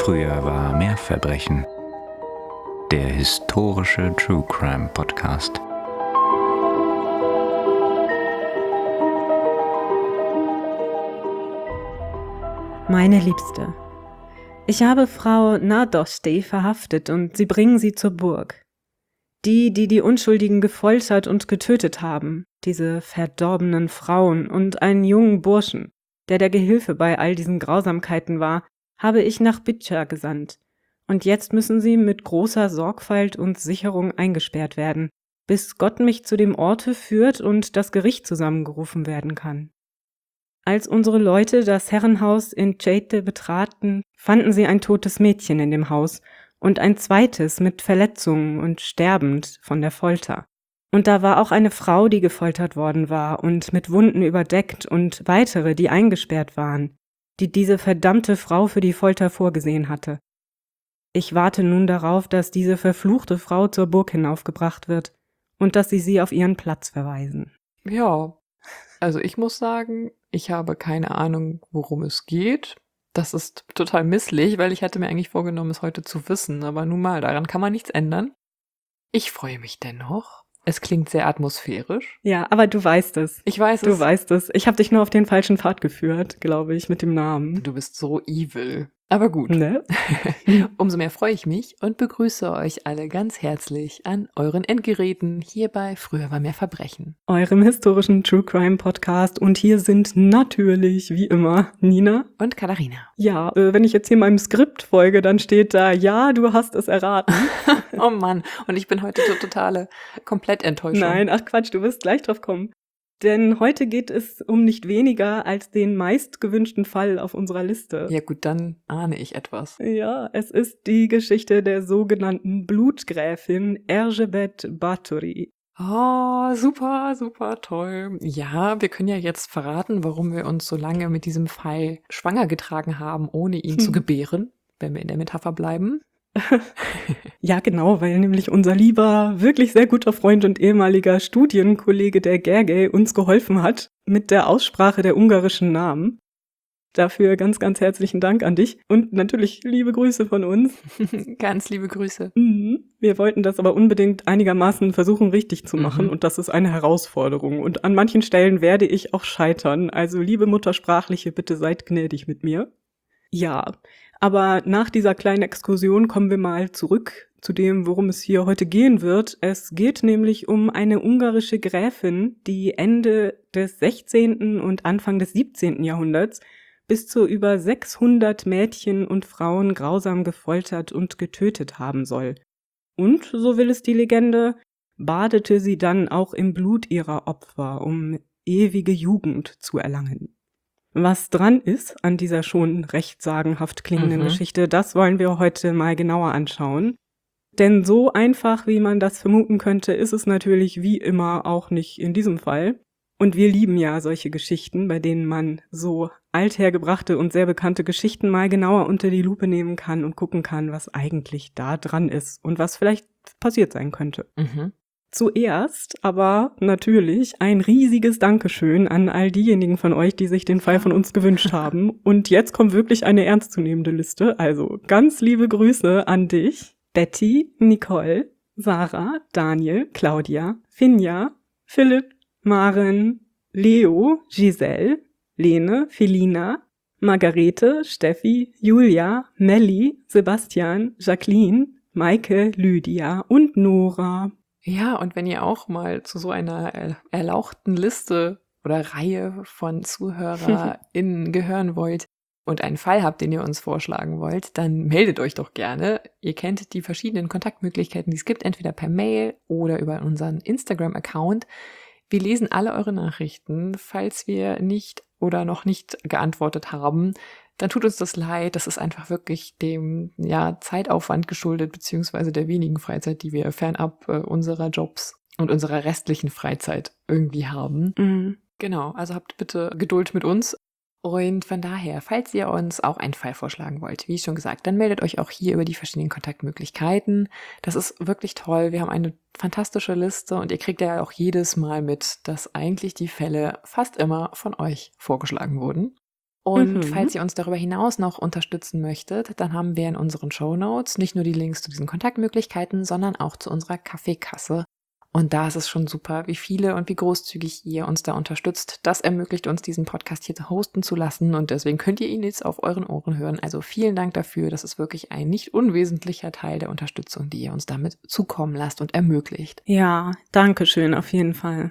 Früher war mehr Verbrechen. Der historische True Crime Podcast. Meine Liebste, ich habe Frau Nardosti verhaftet und sie bringen sie zur Burg. Die Unschuldigen gefoltert und getötet haben, diese verdorbenen Frauen und einen jungen Burschen, der Gehilfe bei all diesen Grausamkeiten war, habe ich nach Bitcha gesandt. Und jetzt müssen sie mit großer Sorgfalt und Sicherung eingesperrt werden, bis Gott mich zu dem Orte führt und das Gericht zusammengerufen werden kann. Als unsere Leute das Herrenhaus in Ceyte betraten, fanden sie ein totes Mädchen in dem Haus und ein zweites mit Verletzungen und sterbend von der Folter. Und da war auch eine Frau, die gefoltert worden war und mit Wunden überdeckt und weitere, die eingesperrt waren, die diese verdammte Frau für die Folter vorgesehen hatte. Ich warte nun darauf, dass diese verfluchte Frau zur Burg hinaufgebracht wird und dass sie auf ihren Platz verweisen. Ja, also ich muss sagen, ich habe keine Ahnung, worum es geht. Das ist total misslich, weil ich hatte mir eigentlich vorgenommen, es heute zu wissen. Aber nun mal, daran kann man nichts ändern. Ich freue mich dennoch. Es klingt sehr atmosphärisch. Ja, aber du weißt es. Ich weiß es. Du weißt es. Ich habe dich nur auf den falschen Pfad geführt, glaube ich, mit dem Namen. Du bist so evil. Aber gut. Ne? Umso mehr freue ich mich und begrüße euch alle ganz herzlich an euren Endgeräten hier bei Früher war mehr Verbrechen. Eurem historischen True Crime Podcast. Und hier sind natürlich, wie immer, Nina und Katharina. Ja, wenn ich jetzt hier meinem Skript folge, dann steht da, ja, du hast es erraten. Oh Mann, und ich bin heute totale Komplettenttäuschung. Nein, ach Quatsch, du wirst gleich drauf kommen. Denn heute geht es um nicht weniger als den meistgewünschten Fall auf unserer Liste. Ja gut, dann ahne ich etwas. Ja, es ist die Geschichte der sogenannten Blutgräfin Erzsébet Báthory. Oh, super, super toll. Ja, wir können ja jetzt verraten, warum wir uns so lange mit diesem Fall schwanger getragen haben, ohne ihn zu gebären, wenn wir in der Metapher bleiben. Ja, genau, weil nämlich unser lieber, wirklich sehr guter Freund und ehemaliger Studienkollege der Gergely uns geholfen hat mit der Aussprache der ungarischen Namen. Dafür ganz, ganz herzlichen Dank an dich und natürlich liebe Grüße von uns. Ganz liebe Grüße. Wir wollten das aber unbedingt einigermaßen versuchen, richtig zu machen und das ist eine Herausforderung. Und an manchen Stellen werde ich auch scheitern. Also liebe Muttersprachliche, bitte seid gnädig mit mir. Ja, aber nach dieser kleinen Exkursion kommen wir mal zurück zu dem, worum es hier heute gehen wird. Es geht nämlich um eine ungarische Gräfin, die Ende des 16. und Anfang des 17. Jahrhunderts bis zu über 600 Mädchen und Frauen grausam gefoltert und getötet haben soll. Und, so will es die Legende, badete sie dann auch im Blut ihrer Opfer, um ewige Jugend zu erlangen. Was dran ist an dieser schon recht sagenhaft klingenden Geschichte, das wollen wir heute mal genauer anschauen. Denn so einfach, wie man das vermuten könnte, ist es natürlich wie immer auch nicht in diesem Fall. Und wir lieben ja solche Geschichten, bei denen man so althergebrachte und sehr bekannte Geschichten mal genauer unter die Lupe nehmen kann und gucken kann, was eigentlich da dran ist und was vielleicht passiert sein könnte. Zuerst aber natürlich ein riesiges Dankeschön an all diejenigen von euch, die sich den Fall von uns gewünscht haben. Und jetzt kommt wirklich eine ernstzunehmende Liste. Also ganz liebe Grüße an dich, Betty, Nicole, Sarah, Daniel, Claudia, Finja, Philipp, Maren, Leo, Giselle, Lene, Felina, Margarete, Steffi, Julia, Melli, Sebastian, Jacqueline, Maike, Lydia und Nora. Ja, und wenn ihr auch mal zu so einer erlauchten Liste oder Reihe von ZuhörerInnen gehören wollt und einen Fall habt, den ihr uns vorschlagen wollt, dann meldet euch doch gerne. Ihr kennt die verschiedenen Kontaktmöglichkeiten, die es gibt, entweder per Mail oder über unseren Instagram-Account. Wir lesen alle eure Nachrichten. Falls wir nicht oder noch nicht geantwortet haben, dann tut uns das leid. Das ist einfach wirklich dem Zeitaufwand geschuldet, beziehungsweise der wenigen Freizeit, die wir fernab unserer Jobs und unserer restlichen Freizeit irgendwie haben. Genau, also habt bitte Geduld mit uns. Und von daher, falls ihr uns auch einen Fall vorschlagen wollt, wie schon gesagt, dann meldet euch auch hier über die verschiedenen Kontaktmöglichkeiten. Das ist wirklich toll. Wir haben eine fantastische Liste und ihr kriegt ja auch jedes Mal mit, dass eigentlich die Fälle fast immer von euch vorgeschlagen wurden. Und falls ihr uns darüber hinaus noch unterstützen möchtet, dann haben wir in unseren Shownotes nicht nur die Links zu diesen Kontaktmöglichkeiten, sondern auch zu unserer Kaffeekasse. Und da ist es schon super, wie viele und wie großzügig ihr uns da unterstützt. Das ermöglicht uns, diesen Podcast hier hosten zu lassen. Und deswegen könnt ihr ihn jetzt auf euren Ohren hören. Also vielen Dank dafür. Das ist wirklich ein nicht unwesentlicher Teil der Unterstützung, die ihr uns damit zukommen lasst und ermöglicht. Ja, danke schön, auf jeden Fall.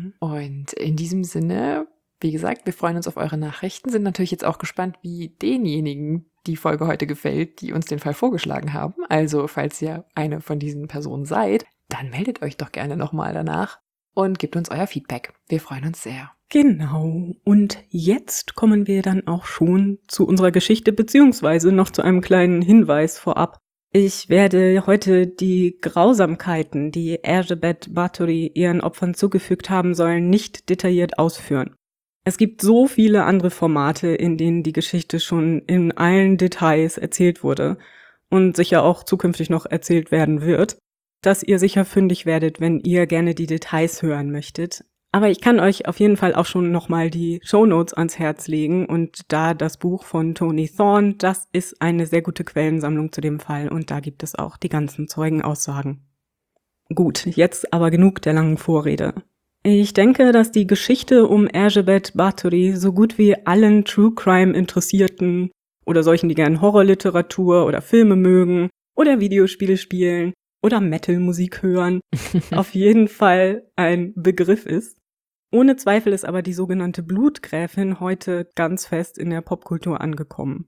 Und in diesem Sinne, wie gesagt, wir freuen uns auf eure Nachrichten, sind natürlich jetzt auch gespannt, wie denjenigen die Folge heute gefällt, die uns den Fall vorgeschlagen haben. Also, falls ihr eine von diesen Personen seid, dann meldet euch doch gerne nochmal danach und gebt uns euer Feedback. Wir freuen uns sehr. Genau. Und jetzt kommen wir dann auch schon zu unserer Geschichte, beziehungsweise noch zu einem kleinen Hinweis vorab. Ich werde heute die Grausamkeiten, die Erzsébet Báthory ihren Opfern zugefügt haben sollen, nicht detailliert ausführen. Es gibt so viele andere Formate, in denen die Geschichte schon in allen Details erzählt wurde und sicher auch zukünftig noch erzählt werden wird, dass ihr sicher fündig werdet, wenn ihr gerne die Details hören möchtet. Aber ich kann euch auf jeden Fall auch schon nochmal die Shownotes ans Herz legen und da das Buch von Toni Thorne, das ist eine sehr gute Quellensammlung zu dem Fall und da gibt es auch die ganzen Zeugenaussagen. Gut, jetzt aber genug der langen Vorrede. Ich denke, dass die Geschichte um Erzsébet Báthory so gut wie allen True Crime Interessierten oder solchen, die gern Horrorliteratur oder Filme mögen oder Videospiele spielen oder Metal-Musik hören, auf jeden Fall ein Begriff ist. Ohne Zweifel ist aber die sogenannte Blutgräfin heute ganz fest in der Popkultur angekommen.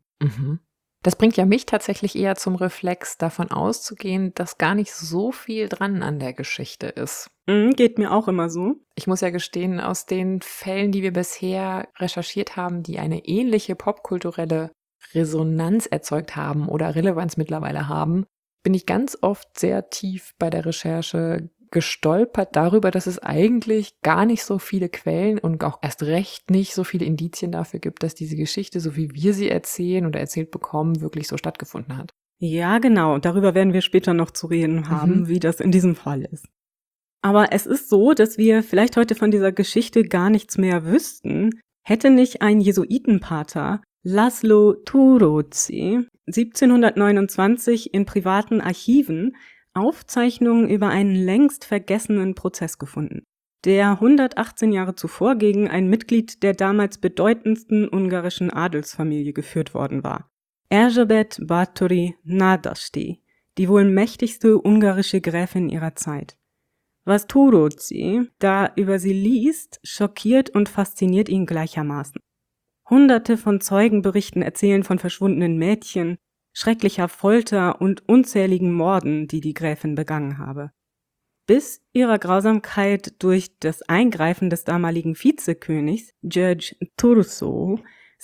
Das bringt ja mich tatsächlich eher zum Reflex, davon auszugehen, dass gar nicht so viel dran an der Geschichte ist. Geht mir auch immer so. Ich muss ja gestehen, aus den Fällen, die wir bisher recherchiert haben, die eine ähnliche popkulturelle Resonanz erzeugt haben oder Relevanz mittlerweile haben, bin ich ganz oft sehr tief bei der Recherche gestolpert darüber, dass es eigentlich gar nicht so viele Quellen und auch erst recht nicht so viele Indizien dafür gibt, dass diese Geschichte, so wie wir sie erzählen oder erzählt bekommen, wirklich so stattgefunden hat. Ja, genau. Darüber werden wir später noch zu reden haben, wie das in diesem Fall ist. Aber es ist so, dass wir vielleicht heute von dieser Geschichte gar nichts mehr wüssten, hätte nicht ein Jesuitenpater, Laszlo Turozzi, 1729 in privaten Archiven Aufzeichnungen über einen längst vergessenen Prozess gefunden, der 118 Jahre zuvor gegen ein Mitglied der damals bedeutendsten ungarischen Adelsfamilie geführt worden war. Erzsébet Báthory Nádasdy, die wohl mächtigste ungarische Gräfin ihrer Zeit. Was Turozzi da über sie liest, schockiert und fasziniert ihn gleichermaßen. Hunderte von Zeugenberichten erzählen von verschwundenen Mädchen, schrecklicher Folter und unzähligen Morden, die die Gräfin begangen habe. Bis ihrer Grausamkeit durch das Eingreifen des damaligen Vizekönigs, George Thurso,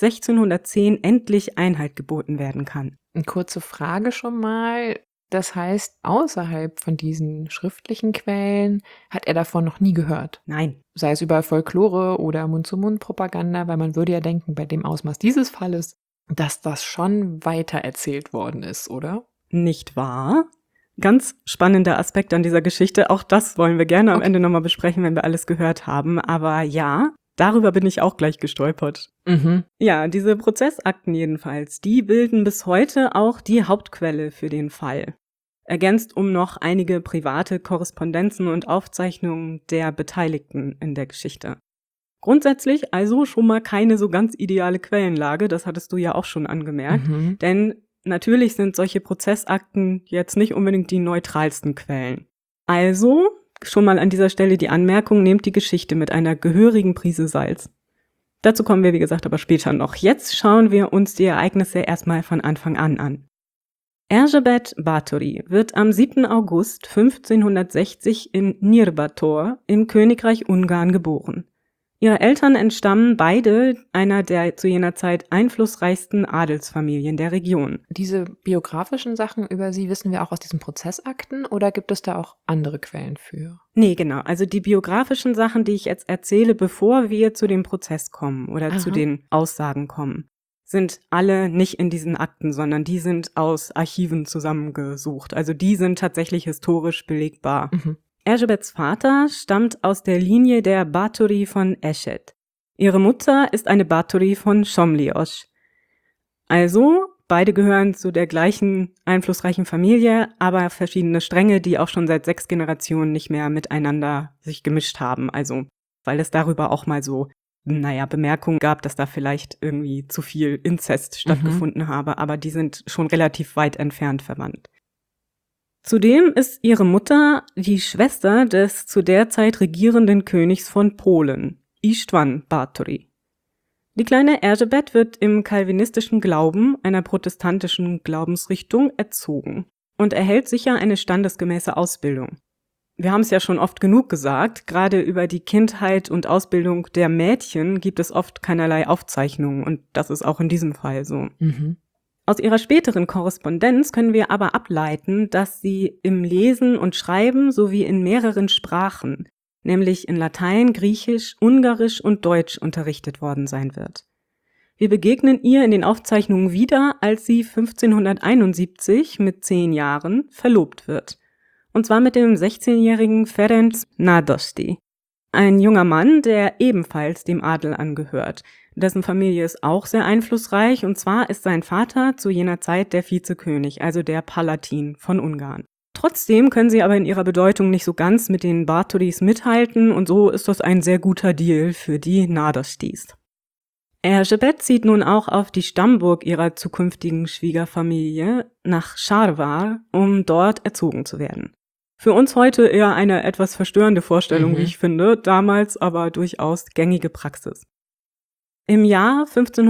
1610 endlich Einhalt geboten werden kann. Eine kurze Frage schon mal. Das heißt, außerhalb von diesen schriftlichen Quellen hat er davon noch nie gehört? Nein. Sei es über Folklore oder Mund-zu-Mund-Propaganda, weil man würde ja denken, bei dem Ausmaß dieses Falles, dass das schon weiter erzählt worden ist, oder? Nicht wahr? Ganz spannender Aspekt an dieser Geschichte. Auch das wollen wir gerne am Ende nochmal besprechen, wenn wir alles gehört haben. Aber ja, darüber bin ich auch gleich gestolpert. Ja, diese Prozessakten jedenfalls, die bilden bis heute auch die Hauptquelle für den Fall. Ergänzt um noch einige private Korrespondenzen und Aufzeichnungen der Beteiligten in der Geschichte. Grundsätzlich also schon mal keine so ganz ideale Quellenlage, das hattest du ja auch schon angemerkt, denn natürlich sind solche Prozessakten jetzt nicht unbedingt die neutralsten Quellen. Also schon mal an dieser Stelle die Anmerkung, nehmt die Geschichte mit einer gehörigen Prise Salz. Dazu kommen wir, wie gesagt, aber später noch. Jetzt schauen wir uns die Ereignisse erstmal von Anfang an. Erzsébet Báthory wird am 7. August 1560 in Nyírbátor im Königreich Ungarn geboren. Ihre Eltern entstammen beide einer der zu jener Zeit einflussreichsten Adelsfamilien der Region. Diese biografischen Sachen über sie wissen wir auch aus diesen Prozessakten oder gibt es da auch andere Quellen für? Nee, genau. Also die biografischen Sachen, die ich jetzt erzähle, bevor wir zu dem Prozess kommen oder zu den Aussagen kommen, sind alle nicht in diesen Akten, sondern die sind aus Archiven zusammengesucht. Also die sind tatsächlich historisch belegbar. Erzsébets Vater stammt aus der Linie der Báthory von Eschet. Ihre Mutter ist eine Báthory von Somlyos. Also, beide gehören zu der gleichen einflussreichen Familie, aber verschiedene Stränge, die auch schon seit 6 Generationen nicht mehr miteinander sich gemischt haben. Also, weil es darüber auch mal so, Bemerkungen gab, dass da vielleicht irgendwie zu viel Inzest stattgefunden habe, aber die sind schon relativ weit entfernt verwandt. Zudem ist ihre Mutter die Schwester des zu der Zeit regierenden Königs von Polen, István Báthory. Die kleine Erzsébet wird im kalvinistischen Glauben, einer protestantischen Glaubensrichtung, erzogen und erhält sicher eine standesgemäße Ausbildung. Wir haben es ja schon oft genug gesagt, gerade über die Kindheit und Ausbildung der Mädchen gibt es oft keinerlei Aufzeichnungen und das ist auch in diesem Fall so. Aus ihrer späteren Korrespondenz können wir aber ableiten, dass sie im Lesen und Schreiben sowie in mehreren Sprachen, nämlich in Latein, Griechisch, Ungarisch und Deutsch unterrichtet worden sein wird. Wir begegnen ihr in den Aufzeichnungen wieder, als sie 1571 mit 10 Jahren verlobt wird. Und zwar mit dem 16-jährigen Ferenc Nádasdy. Ein junger Mann, der ebenfalls dem Adel angehört. Dessen Familie ist auch sehr einflussreich, und zwar ist sein Vater zu jener Zeit der Vizekönig, also der Palatin von Ungarn. Trotzdem können sie aber in ihrer Bedeutung nicht so ganz mit den Báthorys mithalten, und so ist das ein sehr guter Deal für die Nádasdys. Erzsébet zieht nun auch auf die Stammburg ihrer zukünftigen Schwiegerfamilie nach Sárvár, um dort erzogen zu werden. Für uns heute eher eine etwas verstörende Vorstellung, wie ich finde, damals aber durchaus gängige Praxis. Im Jahr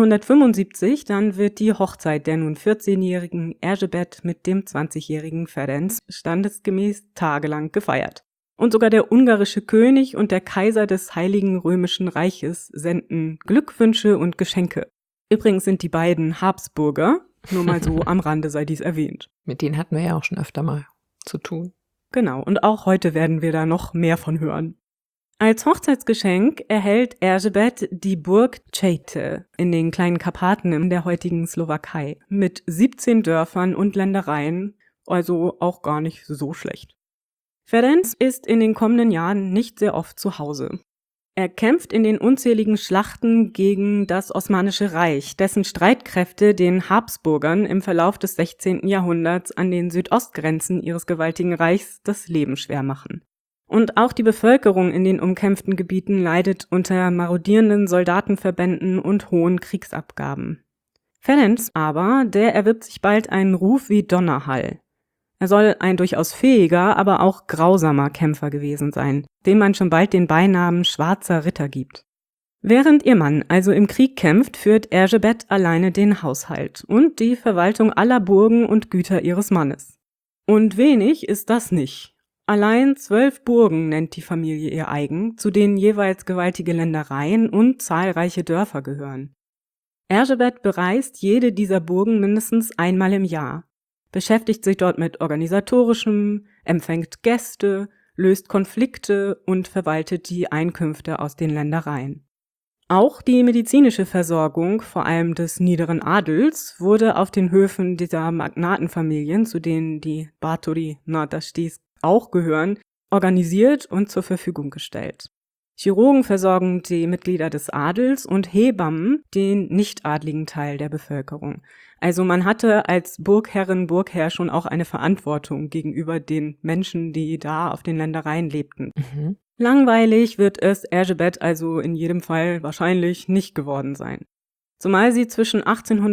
1575 dann wird die Hochzeit der nun 14-jährigen Erzsébet mit dem 20-jährigen Ferenc standesgemäß tagelang gefeiert. Und sogar der ungarische König und der Kaiser des Heiligen Römischen Reiches senden Glückwünsche und Geschenke. Übrigens sind die beiden Habsburger, nur mal so am Rande sei dies erwähnt. Mit denen hatten wir ja auch schon öfter mal zu tun. Genau, und auch heute werden wir da noch mehr von hören. Als Hochzeitsgeschenk erhält Erzsébet die Burg Čejte in den kleinen Karpaten in der heutigen Slowakei mit 17 Dörfern und Ländereien, also auch gar nicht so schlecht. Ferenc ist in den kommenden Jahren nicht sehr oft zu Hause. Er kämpft in den unzähligen Schlachten gegen das Osmanische Reich, dessen Streitkräfte den Habsburgern im Verlauf des 16. Jahrhunderts an den Südostgrenzen ihres gewaltigen Reichs das Leben schwer machen. Und auch die Bevölkerung in den umkämpften Gebieten leidet unter marodierenden Soldatenverbänden und hohen Kriegsabgaben. Ferenc aber, der erwirbt sich bald einen Ruf wie Donnerhall. Er soll ein durchaus fähiger, aber auch grausamer Kämpfer gewesen sein, dem man schon bald den Beinamen Schwarzer Ritter gibt. Während ihr Mann also im Krieg kämpft, führt Erzsébet alleine den Haushalt und die Verwaltung aller Burgen und Güter ihres Mannes. Und wenig ist das nicht. Allein 12 Burgen nennt die Familie ihr eigen, zu denen jeweils gewaltige Ländereien und zahlreiche Dörfer gehören. Erzsébet bereist jede dieser Burgen mindestens einmal im Jahr, beschäftigt sich dort mit Organisatorischem, empfängt Gäste, löst Konflikte und verwaltet die Einkünfte aus den Ländereien. Auch die medizinische Versorgung, vor allem des niederen Adels, wurde auf den Höfen dieser Magnatenfamilien, zu denen die Báthory Nádasdys auch gehören, organisiert und zur Verfügung gestellt. Chirurgen versorgen die Mitglieder des Adels und Hebammen den nichtadligen Teil der Bevölkerung. Also man hatte als Burgherrin, Burgherr schon auch eine Verantwortung gegenüber den Menschen, die da auf den Ländereien lebten. Langweilig wird es Erzsébet also in jedem Fall wahrscheinlich nicht geworden sein. Zumal sie zwischen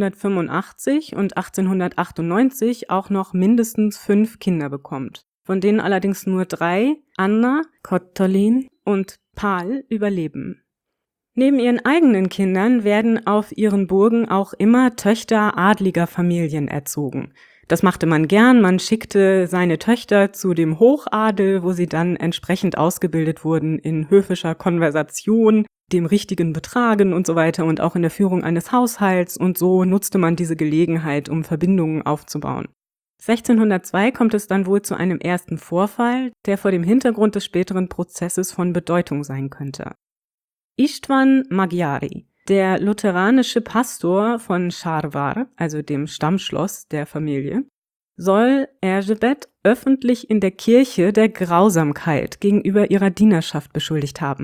1885 und 1898 auch noch mindestens 5 Kinder bekommt, von denen allerdings nur 3, Anna, Kottolin und Pál, überleben. Neben ihren eigenen Kindern werden auf ihren Burgen auch immer Töchter adliger Familien erzogen. Das machte man gern, man schickte seine Töchter zu dem Hochadel, wo sie dann entsprechend ausgebildet wurden in höfischer Konversation, dem richtigen Betragen und so weiter und auch in der Führung eines Haushalts, und so nutzte man diese Gelegenheit, um Verbindungen aufzubauen. 1602 kommt es dann wohl zu einem ersten Vorfall, der vor dem Hintergrund des späteren Prozesses von Bedeutung sein könnte. István Magyari, der lutheranische Pastor von Sárvár, also dem Stammschloss der Familie, soll Erzsébet öffentlich in der Kirche der Grausamkeit gegenüber ihrer Dienerschaft beschuldigt haben.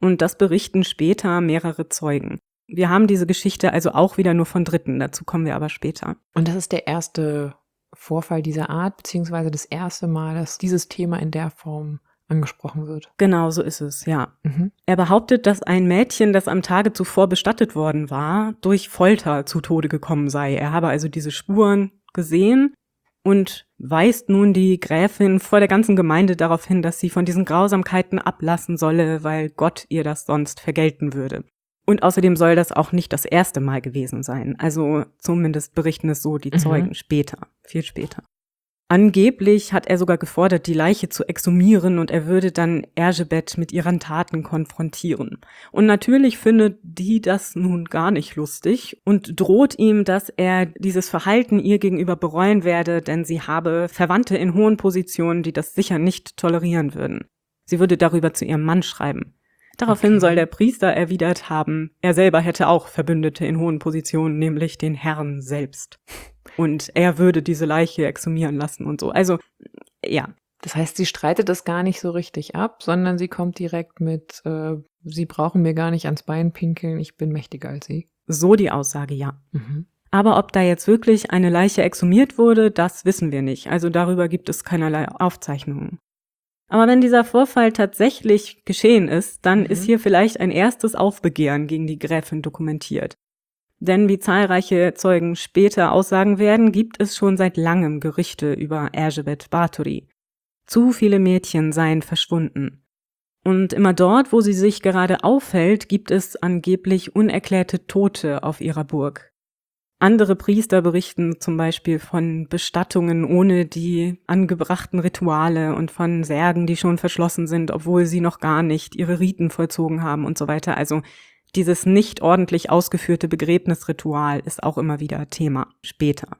Und das berichten später mehrere Zeugen. Wir haben diese Geschichte also auch wieder nur von Dritten, dazu kommen wir aber später. Und das ist der erste Vorfall dieser Art, beziehungsweise das erste Mal, dass dieses Thema in der Form angesprochen wird. Genau, so ist es, ja. Er behauptet, dass ein Mädchen, das am Tage zuvor bestattet worden war, durch Folter zu Tode gekommen sei. Er habe also diese Spuren gesehen und weist nun die Gräfin vor der ganzen Gemeinde darauf hin, dass sie von diesen Grausamkeiten ablassen solle, weil Gott ihr das sonst vergelten würde. Und außerdem soll das auch nicht das erste Mal gewesen sein. Also zumindest berichten es so die Zeugen später, viel später. Angeblich hat er sogar gefordert, die Leiche zu exhumieren und er würde dann Erzsébet mit ihren Taten konfrontieren. Und natürlich findet die das nun gar nicht lustig und droht ihm, dass er dieses Verhalten ihr gegenüber bereuen werde, denn sie habe Verwandte in hohen Positionen, die das sicher nicht tolerieren würden. Sie würde darüber zu ihrem Mann schreiben. Daraufhin soll der Priester erwidert haben, er selber hätte auch Verbündete in hohen Positionen, nämlich den Herrn selbst. Und er würde diese Leiche exhumieren lassen und so. Also, ja. Das heißt, sie streitet das gar nicht so richtig ab, sondern sie kommt direkt mit, sie brauchen mir gar nicht ans Bein pinkeln, ich bin mächtiger als sie. So die Aussage, ja. Aber ob da jetzt wirklich eine Leiche exhumiert wurde, das wissen wir nicht. Also darüber gibt es keinerlei Aufzeichnungen. Aber wenn dieser Vorfall tatsächlich geschehen ist, dann ist hier vielleicht ein erstes Aufbegehren gegen die Gräfin dokumentiert. Denn wie zahlreiche Zeugen später aussagen werden, gibt es schon seit langem Gerüchte über Erzsébet Báthory. Zu viele Mädchen seien verschwunden. Und immer dort, wo sie sich gerade aufhält, gibt es angeblich unerklärte Tote auf ihrer Burg. Andere Priester berichten zum Beispiel von Bestattungen ohne die angebrachten Rituale und von Särgen, die schon verschlossen sind, obwohl sie noch gar nicht ihre Riten vollzogen haben und so weiter. Also dieses nicht ordentlich ausgeführte Begräbnisritual ist auch immer wieder Thema später.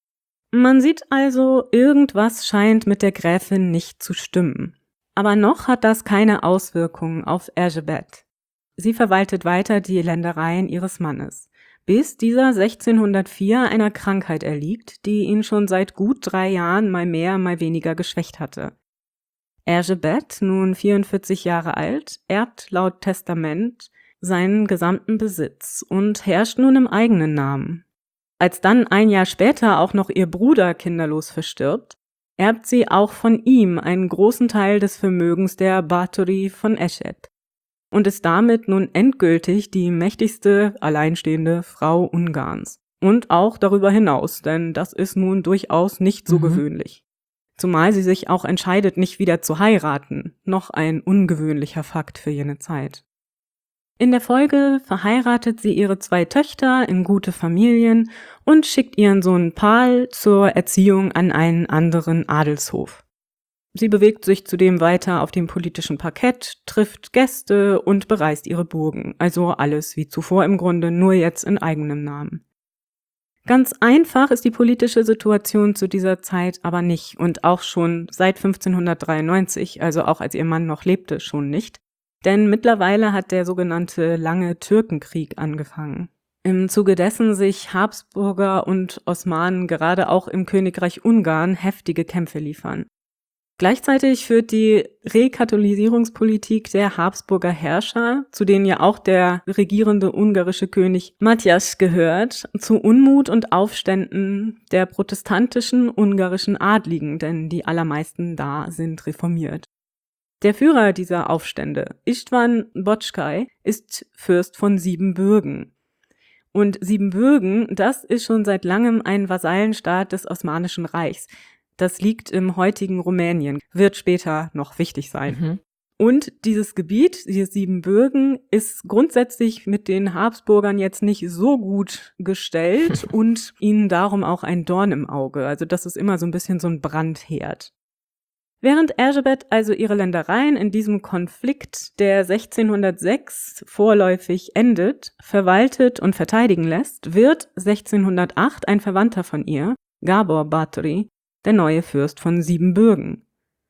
Man sieht also, irgendwas scheint mit der Gräfin nicht zu stimmen. Aber noch hat das keine Auswirkungen auf Erzsébet. Sie verwaltet weiter die Ländereien ihres Mannes, bis dieser 1604 einer Krankheit erliegt, die ihn schon seit gut 3 Jahren mal mehr, mal weniger geschwächt hatte. Erzsébet, nun 44 Jahre alt, erbt laut Testament seinen gesamten Besitz und herrscht nun im eigenen Namen. Als dann 1 Jahr später auch noch ihr Bruder kinderlos verstirbt, erbt sie auch von ihm einen großen Teil des Vermögens der Báthory von Esched und ist damit nun endgültig die mächtigste alleinstehende Frau Ungarns. Und auch darüber hinaus, denn das ist nun durchaus nicht so gewöhnlich. Zumal sie sich auch entscheidet, nicht wieder zu heiraten, noch ein ungewöhnlicher Fakt für jene Zeit. In der Folge verheiratet sie ihre 2 Töchter in gute Familien und schickt ihren Sohn Pál zur Erziehung an einen anderen Adelshof. Sie bewegt sich zudem weiter auf dem politischen Parkett, trifft Gäste und bereist ihre Burgen, also alles wie zuvor im Grunde, nur jetzt in eigenem Namen. Ganz einfach ist die politische Situation zu dieser Zeit aber nicht und auch schon seit 1593, also auch als ihr Mann noch lebte, schon nicht. Denn mittlerweile hat der sogenannte Lange Türkenkrieg angefangen. Im Zuge dessen sich Habsburger und Osmanen gerade auch im Königreich Ungarn heftige Kämpfe liefern. Gleichzeitig führt die Rekatholisierungspolitik der Habsburger Herrscher, zu denen ja auch der regierende ungarische König Mátyás gehört, zu Unmut und Aufständen der protestantischen ungarischen Adligen, denn die allermeisten da sind reformiert. Der Führer dieser Aufstände, István Bocskai, ist Fürst von Siebenbürgen. Und Siebenbürgen, das ist schon seit langem ein Vasallenstaat des Osmanischen Reichs. Das liegt im heutigen Rumänien, wird später noch wichtig sein. Und dieses Gebiet, dieses Siebenbürgen, ist grundsätzlich mit den Habsburgern jetzt nicht so gut gestellt und ihnen darum auch ein Dorn im Auge. Also das ist immer so ein bisschen so ein Brandherd. Während Erzsébet also ihre Ländereien in diesem Konflikt, der 1606 vorläufig endet, verwaltet und verteidigen lässt, wird 1608 ein Verwandter von ihr, Gábor Báthory, der neue Fürst von Siebenbürgen.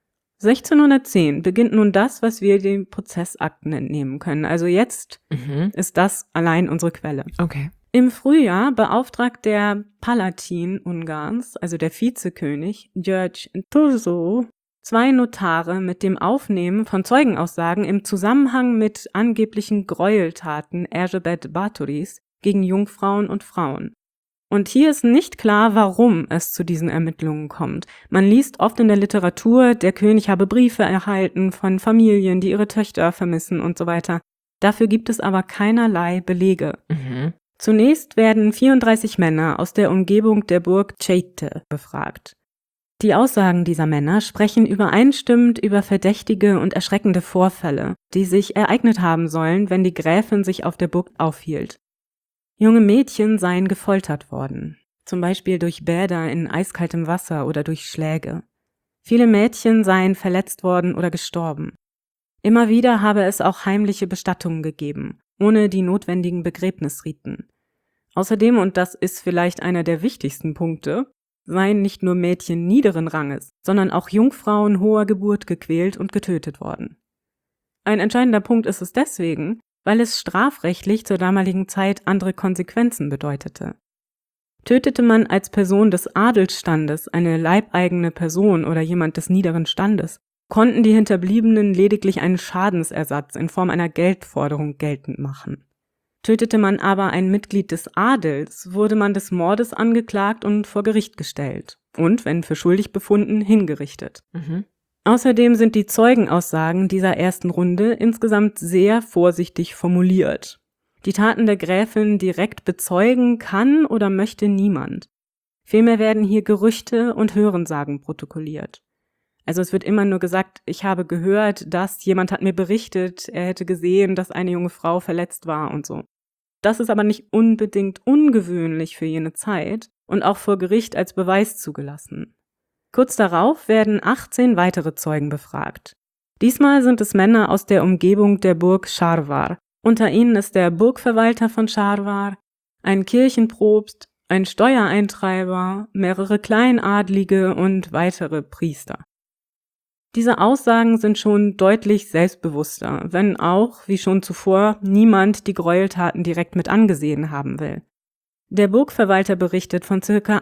1610 beginnt nun das, was wir den Prozessakten entnehmen können. Also jetzt ist das allein unsere Quelle. Okay. Im Frühjahr beauftragt der Palatin Ungarns, also der Vizekönig, György Thurzó, 2 Notare mit dem Aufnehmen von Zeugenaussagen im Zusammenhang mit angeblichen Gräueltaten Erzsébet Báthory's gegen Jungfrauen und Frauen. Und hier ist nicht klar, warum es zu diesen Ermittlungen kommt. Man liest oft in der Literatur, der König habe Briefe erhalten von Familien, die ihre Töchter vermissen und so weiter. Dafür gibt es aber keinerlei Belege. Zunächst werden 34 Männer aus der Umgebung der Burg Çeşme befragt. Die Aussagen dieser Männer sprechen übereinstimmend über verdächtige und erschreckende Vorfälle, die sich ereignet haben sollen, wenn die Gräfin sich auf der Burg aufhielt. Junge Mädchen seien gefoltert worden, zum Beispiel durch Bäder in eiskaltem Wasser oder durch Schläge. Viele Mädchen seien verletzt worden oder gestorben. Immer wieder habe es auch heimliche Bestattungen gegeben, ohne die notwendigen Begräbnisriten. Außerdem, und das ist vielleicht einer der wichtigsten Punkte, seien nicht nur Mädchen niederen Ranges, sondern auch Jungfrauen hoher Geburt gequält und getötet worden. Ein entscheidender Punkt ist es deswegen, weil es strafrechtlich zur damaligen Zeit andere Konsequenzen bedeutete. Tötete man als Person des Adelsstandes eine leibeigene Person oder jemand des niederen Standes, konnten die Hinterbliebenen lediglich einen Schadensersatz in Form einer Geldforderung geltend machen. Tötete man aber ein Mitglied des Adels, wurde man des Mordes angeklagt und vor Gericht gestellt und, wenn für schuldig befunden, hingerichtet. Außerdem sind die Zeugenaussagen dieser ersten Runde insgesamt sehr vorsichtig formuliert. Die Taten der Gräfin direkt bezeugen kann oder möchte niemand. Vielmehr werden hier Gerüchte und Hörensagen protokolliert. Also es wird immer nur gesagt, ich habe gehört, dass jemand hat mir berichtet, er hätte gesehen, dass eine junge Frau verletzt war und so. Das ist aber nicht unbedingt ungewöhnlich für jene Zeit und auch vor Gericht als Beweis zugelassen. Kurz darauf werden 18 weitere Zeugen befragt. Diesmal sind es Männer aus der Umgebung der Burg Şarvar. Unter ihnen ist der Burgverwalter von Şarvar, ein Kirchenprobst, ein Steuereintreiber, mehrere Kleinadlige und weitere Priester. Diese Aussagen sind schon deutlich selbstbewusster, wenn auch, wie schon zuvor, niemand die Gräueltaten direkt mit angesehen haben will. Der Burgverwalter berichtet von ca.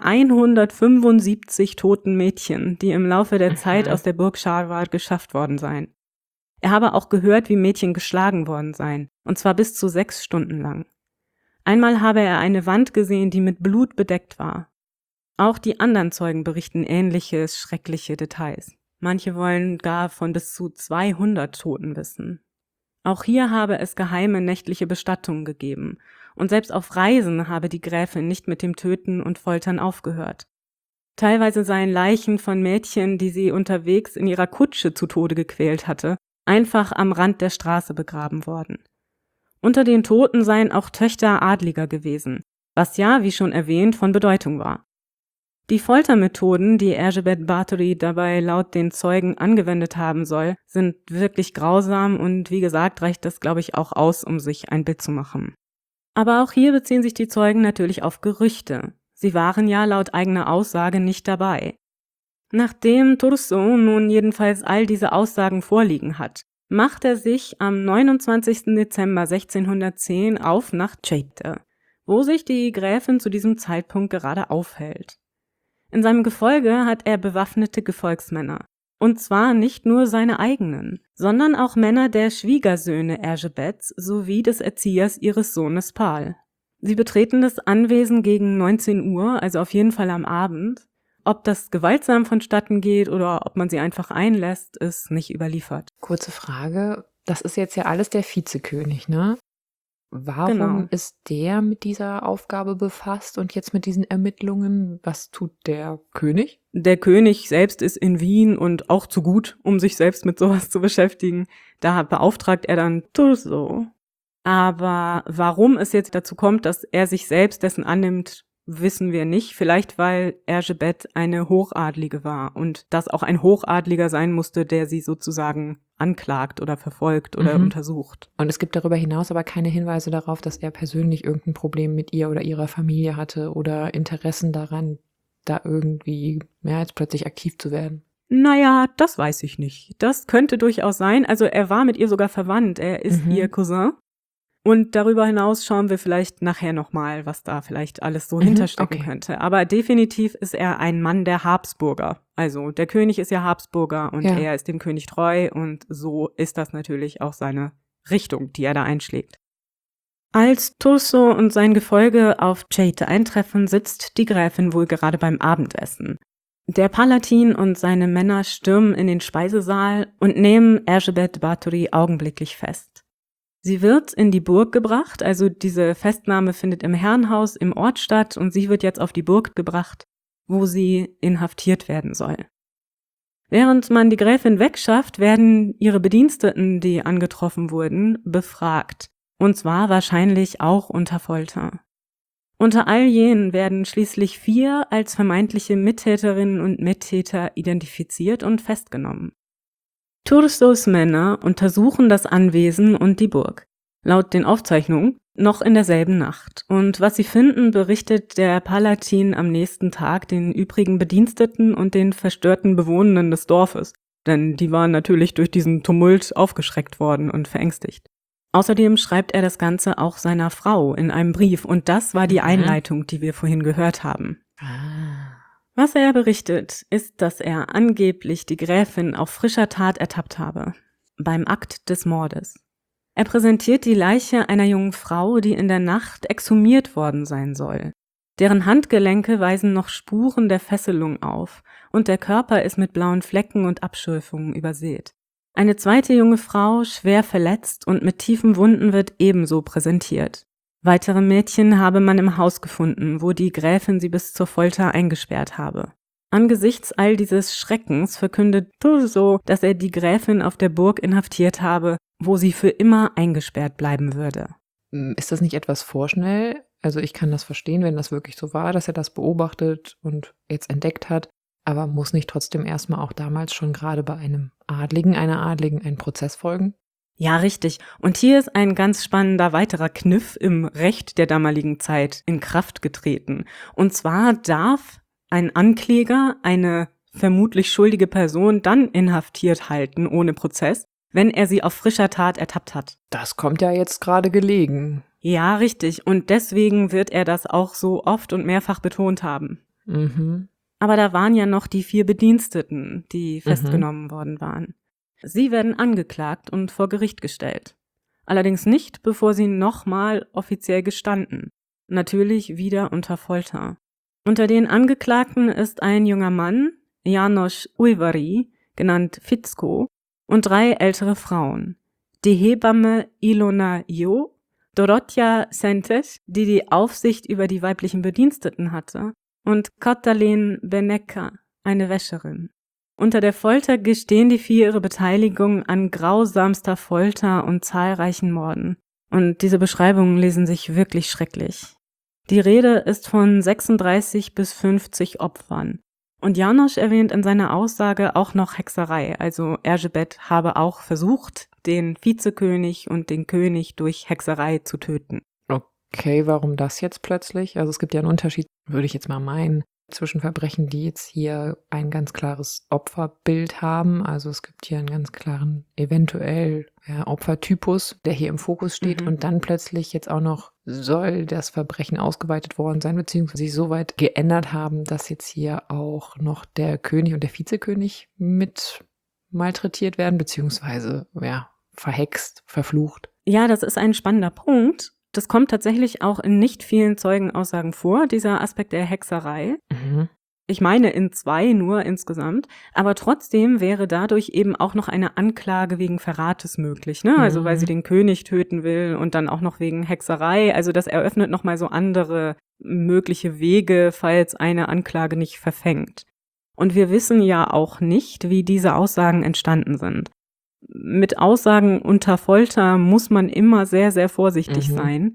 175 toten Mädchen, die im Laufe der Zeit aus der Burg Şarvar geschafft worden seien. Er habe auch gehört, wie Mädchen geschlagen worden seien, und zwar bis zu 6 Stunden lang. Einmal habe er eine Wand gesehen, die mit Blut bedeckt war. Auch die anderen Zeugen berichten ähnliche, schreckliche Details. Manche wollen gar von bis zu 200 Toten wissen. Auch hier habe es geheime nächtliche Bestattungen gegeben. Und selbst auf Reisen habe die Gräfin nicht mit dem Töten und Foltern aufgehört. Teilweise seien Leichen von Mädchen, die sie unterwegs in ihrer Kutsche zu Tode gequält hatte, einfach am Rand der Straße begraben worden. Unter den Toten seien auch Töchter Adliger gewesen, was ja, wie schon erwähnt, von Bedeutung war. Die Foltermethoden, die Erzsébet Báthory dabei laut den Zeugen angewendet haben soll, sind wirklich grausam und wie gesagt reicht das, glaube ich, auch aus, um sich ein Bild zu machen. Aber auch hier beziehen sich die Zeugen natürlich auf Gerüchte. Sie waren ja laut eigener Aussage nicht dabei. Nachdem Turso nun jedenfalls all diese Aussagen vorliegen hat, macht er sich am 29. Dezember 1610 auf nach Çeşme, wo sich die Gräfin zu diesem Zeitpunkt gerade aufhält. In seinem Gefolge hat er bewaffnete Gefolgsmänner. Und zwar nicht nur seine eigenen, sondern auch Männer der Schwiegersöhne Erzsébets sowie des Erziehers ihres Sohnes Pál. Sie betreten das Anwesen gegen 19 Uhr, also auf jeden Fall am Abend. Ob das gewaltsam vonstatten geht oder ob man sie einfach einlässt, ist nicht überliefert. Kurze Frage, das ist jetzt ja alles der Vizekönig, ne? Warum ist der mit dieser Aufgabe befasst und jetzt mit diesen Ermittlungen? Was tut der König? Der König selbst ist in Wien und auch zu gut, um sich selbst mit sowas zu beschäftigen. Da beauftragt er dann Turso. Aber warum es jetzt dazu kommt, dass er sich selbst dessen annimmt, wissen wir nicht. Vielleicht, weil Erzsébet eine Hochadlige war und das auch ein Hochadliger sein musste, der sie sozusagen anklagt oder verfolgt oder untersucht. Und es gibt darüber hinaus aber keine Hinweise darauf, dass er persönlich irgendein Problem mit ihr oder ihrer Familie hatte oder Interessen daran, da irgendwie jetzt plötzlich aktiv zu werden. Naja, das weiß ich nicht. Das könnte durchaus sein. Also er war mit ihr sogar verwandt. Er ist ihr Cousin. Und darüber hinaus schauen wir vielleicht nachher nochmal, was da vielleicht alles so hinterstecken könnte. Aber definitiv ist er ein Mann der Habsburger. Also der König ist ja Habsburger und er ist dem König treu und so ist das natürlich auch seine Richtung, die er da einschlägt. Als Turso und sein Gefolge auf Ceyte eintreffen, sitzt die Gräfin wohl gerade beim Abendessen. Der Palatin und seine Männer stürmen in den Speisesaal und nehmen Erzsébet Báthory augenblicklich fest. Sie wird in die Burg gebracht, also diese Festnahme findet im Herrenhaus im Ort statt und sie wird jetzt auf die Burg gebracht, wo sie inhaftiert werden soll. Während man die Gräfin wegschafft, werden ihre Bediensteten, die angetroffen wurden, befragt. Und zwar wahrscheinlich auch unter Folter. Unter all jenen werden schließlich 4 als vermeintliche Mittäterinnen und Mittäter identifiziert und festgenommen. Tursos Männer untersuchen das Anwesen und die Burg, laut den Aufzeichnungen noch in derselben Nacht. Und was sie finden, berichtet der Palatin am nächsten Tag den übrigen Bediensteten und den verstörten Bewohnern des Dorfes, denn die waren natürlich durch diesen Tumult aufgeschreckt worden und verängstigt. Außerdem schreibt er das Ganze auch seiner Frau in einem Brief und das war die Einleitung, die wir vorhin gehört haben. Was er berichtet, ist, dass er angeblich die Gräfin auf frischer Tat ertappt habe, beim Akt des Mordes. Er präsentiert die Leiche einer jungen Frau, die in der Nacht exhumiert worden sein soll. Deren Handgelenke weisen noch Spuren der Fesselung auf und der Körper ist mit blauen Flecken und Abschürfungen übersät. Eine zweite junge Frau, schwer verletzt und mit tiefen Wunden, wird ebenso präsentiert. Weitere Mädchen habe man im Haus gefunden, wo die Gräfin sie bis zur Folter eingesperrt habe. Angesichts all dieses Schreckens verkündet Turso, dass er die Gräfin auf der Burg inhaftiert habe, wo sie für immer eingesperrt bleiben würde. Ist das nicht etwas vorschnell? Also ich kann das verstehen, wenn das wirklich so war, dass er das beobachtet und jetzt entdeckt hat. Aber muss nicht trotzdem erstmal auch damals schon gerade bei einem Adligen, einer Adligen ein Prozess folgen? Ja, richtig. Und hier ist ein ganz spannender weiterer Kniff im Recht der damaligen Zeit in Kraft getreten. Und zwar darf ein Ankläger eine vermutlich schuldige Person dann inhaftiert halten ohne Prozess, wenn er sie auf frischer Tat ertappt hat. Das kommt ja jetzt gerade gelegen. Ja, richtig. Und deswegen wird er das auch so oft und mehrfach betont haben. Aber da waren ja noch die 4 Bediensteten, die festgenommen worden waren. Sie werden angeklagt und vor Gericht gestellt. Allerdings nicht, bevor sie nochmal offiziell gestanden. Natürlich wieder unter Folter. Unter den Angeklagten ist ein junger Mann, János Újvári, genannt Ficzko, und 3 ältere Frauen. Die Hebamme Ilona Jo, Dorottya Szentes, die die Aufsicht über die weiblichen Bediensteten hatte, und Katalin Benecka, eine Wäscherin. Unter der Folter gestehen die 4 ihre Beteiligung an grausamster Folter und zahlreichen Morden. Und diese Beschreibungen lesen sich wirklich schrecklich. Die Rede ist von 36 bis 50 Opfern. Und János erwähnt in seiner Aussage auch noch Hexerei, also Erzsébet habe auch versucht, den Vizekönig und den König durch Hexerei zu töten. Okay, warum das jetzt plötzlich? Also es gibt ja einen Unterschied, würde ich jetzt mal meinen, zwischen Verbrechen, die jetzt hier ein ganz klares Opferbild haben. Also es gibt hier einen ganz klaren, eventuell Opfertypus, der hier im Fokus steht und dann plötzlich jetzt auch noch soll das Verbrechen ausgeweitet worden sein, beziehungsweise sich so weit geändert haben, dass jetzt hier auch noch der König und der Vizekönig mit malträtiert werden, beziehungsweise verhext, verflucht. Ja, das ist ein spannender Punkt. Das kommt tatsächlich auch in nicht vielen Zeugenaussagen vor, dieser Aspekt der Hexerei. Ich meine in 2 nur insgesamt, aber trotzdem wäre dadurch eben auch noch eine Anklage wegen Verrates möglich, ne? Also weil sie den König töten will und dann auch noch wegen Hexerei. Also das eröffnet nochmal so andere mögliche Wege, falls eine Anklage nicht verfängt. Und wir wissen ja auch nicht, wie diese Aussagen entstanden sind. Mit Aussagen unter Folter muss man immer sehr, sehr vorsichtig sein.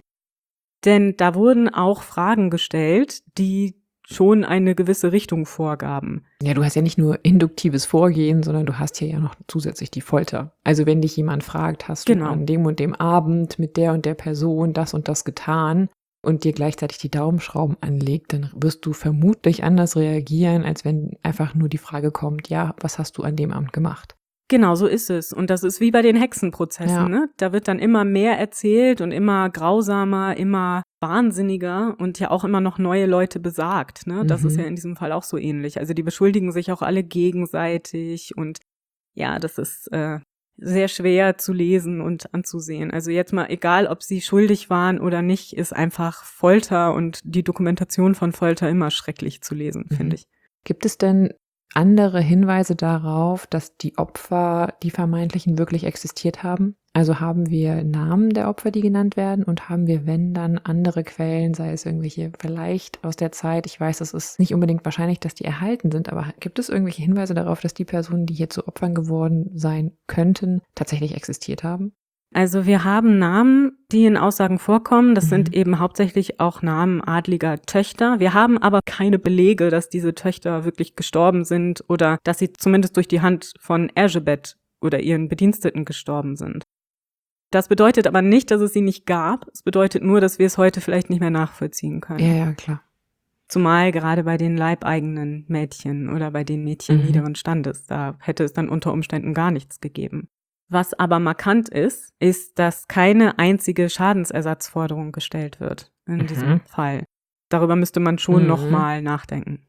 Denn da wurden auch Fragen gestellt, die schon eine gewisse Richtung vorgaben. Ja, du hast ja nicht nur induktives Vorgehen, sondern du hast hier ja noch zusätzlich die Folter. Also wenn dich jemand fragt, hast du an dem und dem Abend mit der und der Person das und das getan und dir gleichzeitig die Daumenschrauben anlegt, dann wirst du vermutlich anders reagieren, als wenn einfach nur die Frage kommt, ja, was hast du an dem Abend gemacht? Genau, so ist es. Und das ist wie bei den Hexenprozessen, Ja. ne? Da wird dann immer mehr erzählt und immer grausamer, immer wahnsinniger und ja auch immer noch neue Leute besagt, ne? Das ist ja in diesem Fall auch so ähnlich. Also die beschuldigen sich auch alle gegenseitig und ja, das ist sehr schwer zu lesen und anzusehen. Also jetzt mal, egal ob sie schuldig waren oder nicht, ist einfach Folter und die Dokumentation von Folter immer schrecklich zu lesen, finde ich. Gibt es denn andere Hinweise darauf, dass die Opfer, die vermeintlichen, wirklich existiert haben? Also haben wir Namen der Opfer, die genannt werden, und haben wir, wenn, dann andere Quellen, sei es irgendwelche vielleicht aus der Zeit, ich weiß, es ist nicht unbedingt wahrscheinlich, dass die erhalten sind, aber gibt es irgendwelche Hinweise darauf, dass die Personen, die hier zu Opfern geworden sein könnten, tatsächlich existiert haben? Also wir haben Namen, die in Aussagen vorkommen. Das sind eben hauptsächlich auch Namen adliger Töchter. Wir haben aber keine Belege, dass diese Töchter wirklich gestorben sind oder dass sie zumindest durch die Hand von Erzsébet oder ihren Bediensteten gestorben sind. Das bedeutet aber nicht, dass es sie nicht gab. Es bedeutet nur, dass wir es heute vielleicht nicht mehr nachvollziehen können. Ja, klar. Zumal gerade bei den leibeigenen Mädchen oder bei den Mädchen niederen Standes. Da hätte es dann unter Umständen gar nichts gegeben. Was aber markant ist, dass keine einzige Schadensersatzforderung gestellt wird in diesem Fall. Darüber müsste man schon nochmal nachdenken.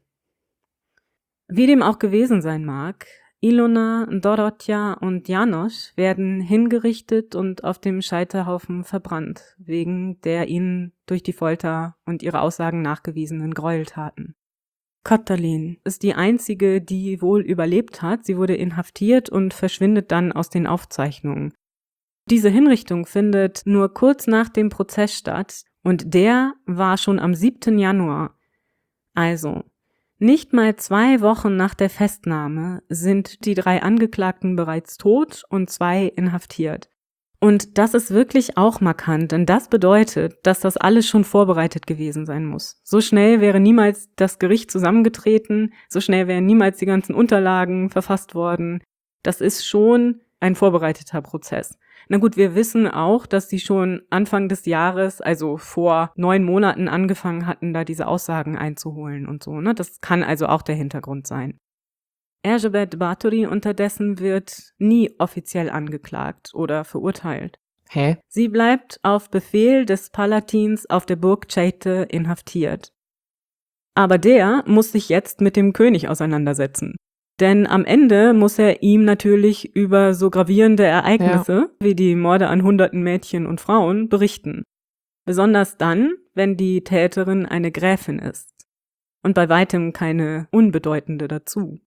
Wie dem auch gewesen sein mag, Ilona, Dorothea und János werden hingerichtet und auf dem Scheiterhaufen verbrannt, wegen der ihnen durch die Folter und ihre Aussagen nachgewiesenen Gräueltaten. Katalin ist die einzige, die wohl überlebt hat. Sie wurde inhaftiert und verschwindet dann aus den Aufzeichnungen. Diese Hinrichtung findet nur kurz nach dem Prozess statt und der war schon am 7. Januar. Also, nicht mal 2 Wochen nach der Festnahme sind die 3 Angeklagten bereits tot und 2 inhaftiert. Und das ist wirklich auch markant, denn das bedeutet, dass das alles schon vorbereitet gewesen sein muss. So schnell wäre niemals das Gericht zusammengetreten, so schnell wären niemals die ganzen Unterlagen verfasst worden. Das ist schon ein vorbereiteter Prozess. Na gut, wir wissen auch, dass sie schon Anfang des Jahres, also vor 9 Monaten, angefangen hatten, da diese Aussagen einzuholen und so, ne? Das kann also auch der Hintergrund sein. Erzsébet Báthory unterdessen wird nie offiziell angeklagt oder verurteilt. Hä? Sie bleibt auf Befehl des Palatins auf der Burg Çeşme inhaftiert. Aber der muss sich jetzt mit dem König auseinandersetzen. Denn am Ende muss er ihm natürlich über so gravierende Ereignisse wie die Morde an Hunderten Mädchen und Frauen berichten. Besonders dann, wenn die Täterin eine Gräfin ist. Und bei weitem keine unbedeutende dazu.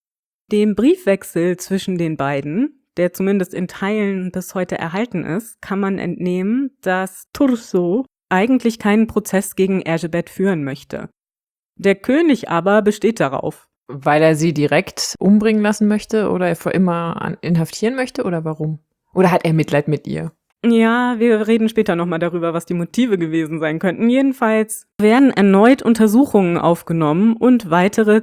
Dem Briefwechsel zwischen den beiden, der zumindest in Teilen bis heute erhalten ist, kann man entnehmen, dass Thurso eigentlich keinen Prozess gegen Erzsébet führen möchte. Der König aber besteht darauf. Weil er sie direkt umbringen lassen möchte oder für immer inhaftieren möchte oder warum? Oder hat er Mitleid mit ihr? Ja, wir reden später nochmal darüber, was die Motive gewesen sein könnten. Jedenfalls werden erneut Untersuchungen aufgenommen und weitere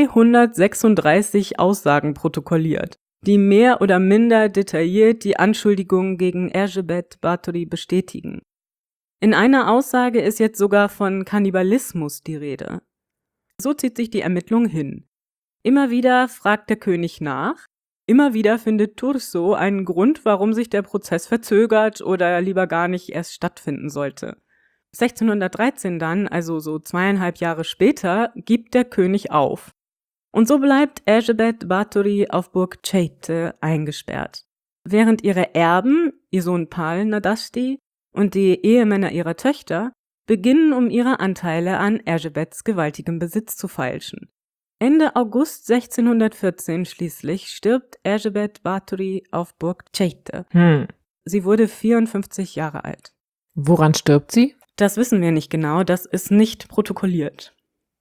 236 Aussagen protokolliert, die mehr oder minder detailliert die Anschuldigungen gegen Erzsébet Báthory bestätigen. In einer Aussage ist jetzt sogar von Kannibalismus die Rede. So zieht sich die Ermittlung hin. Immer wieder fragt der König nach. Immer wieder findet Thurso einen Grund, warum sich der Prozess verzögert oder lieber gar nicht erst stattfinden sollte. 1613 dann, also so 2,5 Jahre später, gibt der König auf. Und so bleibt Erzsébet Báthory auf Burg Çeşme eingesperrt. Während ihre Erben, ihr Sohn Pál Nádasdy und die Ehemänner ihrer Töchter, beginnen, um ihre Anteile an Erzsébets gewaltigem Besitz zu feilschen. Ende August 1614 schließlich stirbt Erzsébet Báthory auf Burg Çeşme. Sie wurde 54 Jahre alt. Woran stirbt sie? Das wissen wir nicht genau, das ist nicht protokolliert.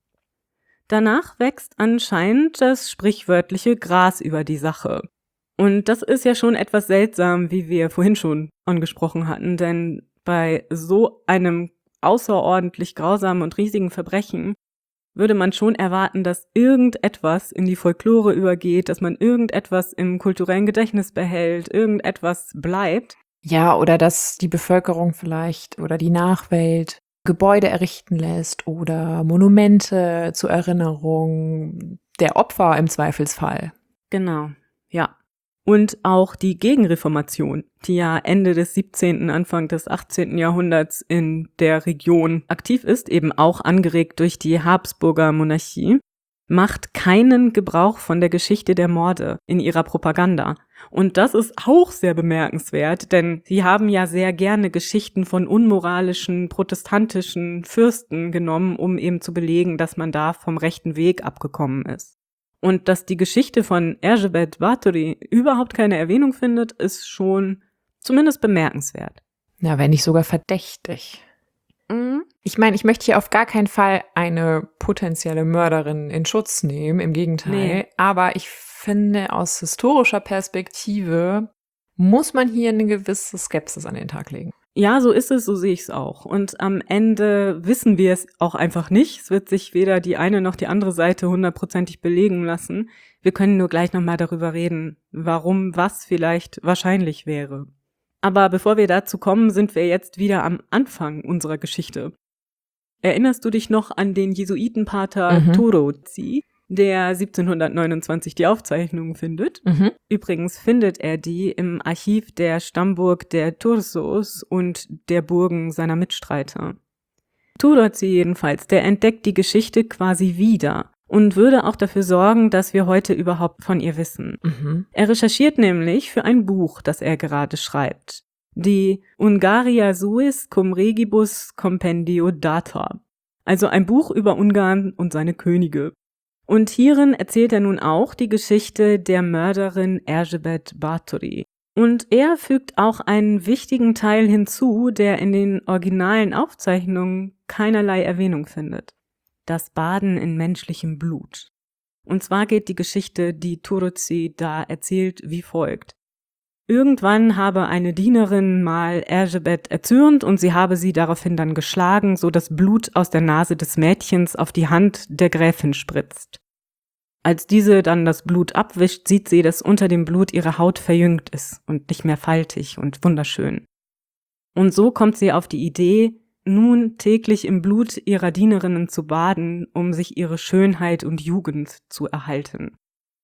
Danach wächst anscheinend das sprichwörtliche Gras über die Sache. Und das ist ja schon etwas seltsam, wie wir vorhin schon angesprochen hatten, denn bei so einem außerordentlich grausamen und riesigen Verbrechen würde man schon erwarten, dass irgendetwas in die Folklore übergeht, dass man irgendetwas im kulturellen Gedächtnis behält, irgendetwas bleibt. Ja, oder dass die Bevölkerung vielleicht oder die Nachwelt Gebäude errichten lässt oder Monumente zur Erinnerung der Opfer im Zweifelsfall. Genau, ja. Und auch die Gegenreformation, die ja Ende des 17., Anfang des 18. Jahrhunderts in der Region aktiv ist, eben auch angeregt durch die Habsburger Monarchie, macht keinen Gebrauch von der Geschichte der Morde in ihrer Propaganda. Und das ist auch sehr bemerkenswert, denn sie haben ja sehr gerne Geschichten von unmoralischen, protestantischen Fürsten genommen, um eben zu belegen, dass man da vom rechten Weg abgekommen ist. Und dass die Geschichte von Erzsébet Báthory überhaupt keine Erwähnung findet, ist schon zumindest bemerkenswert. Na, wenn nicht sogar verdächtig. Ich meine, ich möchte hier auf gar keinen Fall eine potenzielle Mörderin in Schutz nehmen, im Gegenteil. Nee. Aber ich finde, aus historischer Perspektive muss man hier eine gewisse Skepsis an den Tag legen. Ja, so ist es, so sehe ich es auch. Und am Ende wissen wir es auch einfach nicht. Es wird sich weder die eine noch die andere Seite 100%ig belegen lassen. Wir können nur gleich nochmal darüber reden, warum was vielleicht wahrscheinlich wäre. Aber bevor wir dazu kommen, sind wir jetzt wieder am Anfang unserer Geschichte. Erinnerst du dich noch an den Jesuitenpater Turozzi, der 1729 die Aufzeichnungen findet? Übrigens findet er die im Archiv der Stammburg der Thursos und der Burgen seiner Mitstreiter. Turozzi jedenfalls, der entdeckt die Geschichte quasi wieder und würde auch dafür sorgen, dass wir heute überhaupt von ihr wissen. Er recherchiert nämlich für ein Buch, das er gerade schreibt. Die Ungaria suis cum regibus compendio data, also ein Buch über Ungarn und seine Könige. Und hierin erzählt er nun auch die Geschichte der Mörderin Erzsébet Báthory. Und er fügt auch einen wichtigen Teil hinzu, der in den originalen Aufzeichnungen keinerlei Erwähnung findet. Das Baden in menschlichem Blut. Und zwar geht die Geschichte, die Turozzi da erzählt, wie folgt. Irgendwann habe eine Dienerin mal Erzsébet erzürnt und sie habe sie daraufhin dann geschlagen, so dass Blut aus der Nase des Mädchens auf die Hand der Gräfin spritzt. Als diese dann das Blut abwischt, sieht sie, dass unter dem Blut ihre Haut verjüngt ist und nicht mehr faltig und wunderschön. Und so kommt sie auf die Idee, nun täglich im Blut ihrer Dienerinnen zu baden, um sich ihre Schönheit und Jugend zu erhalten.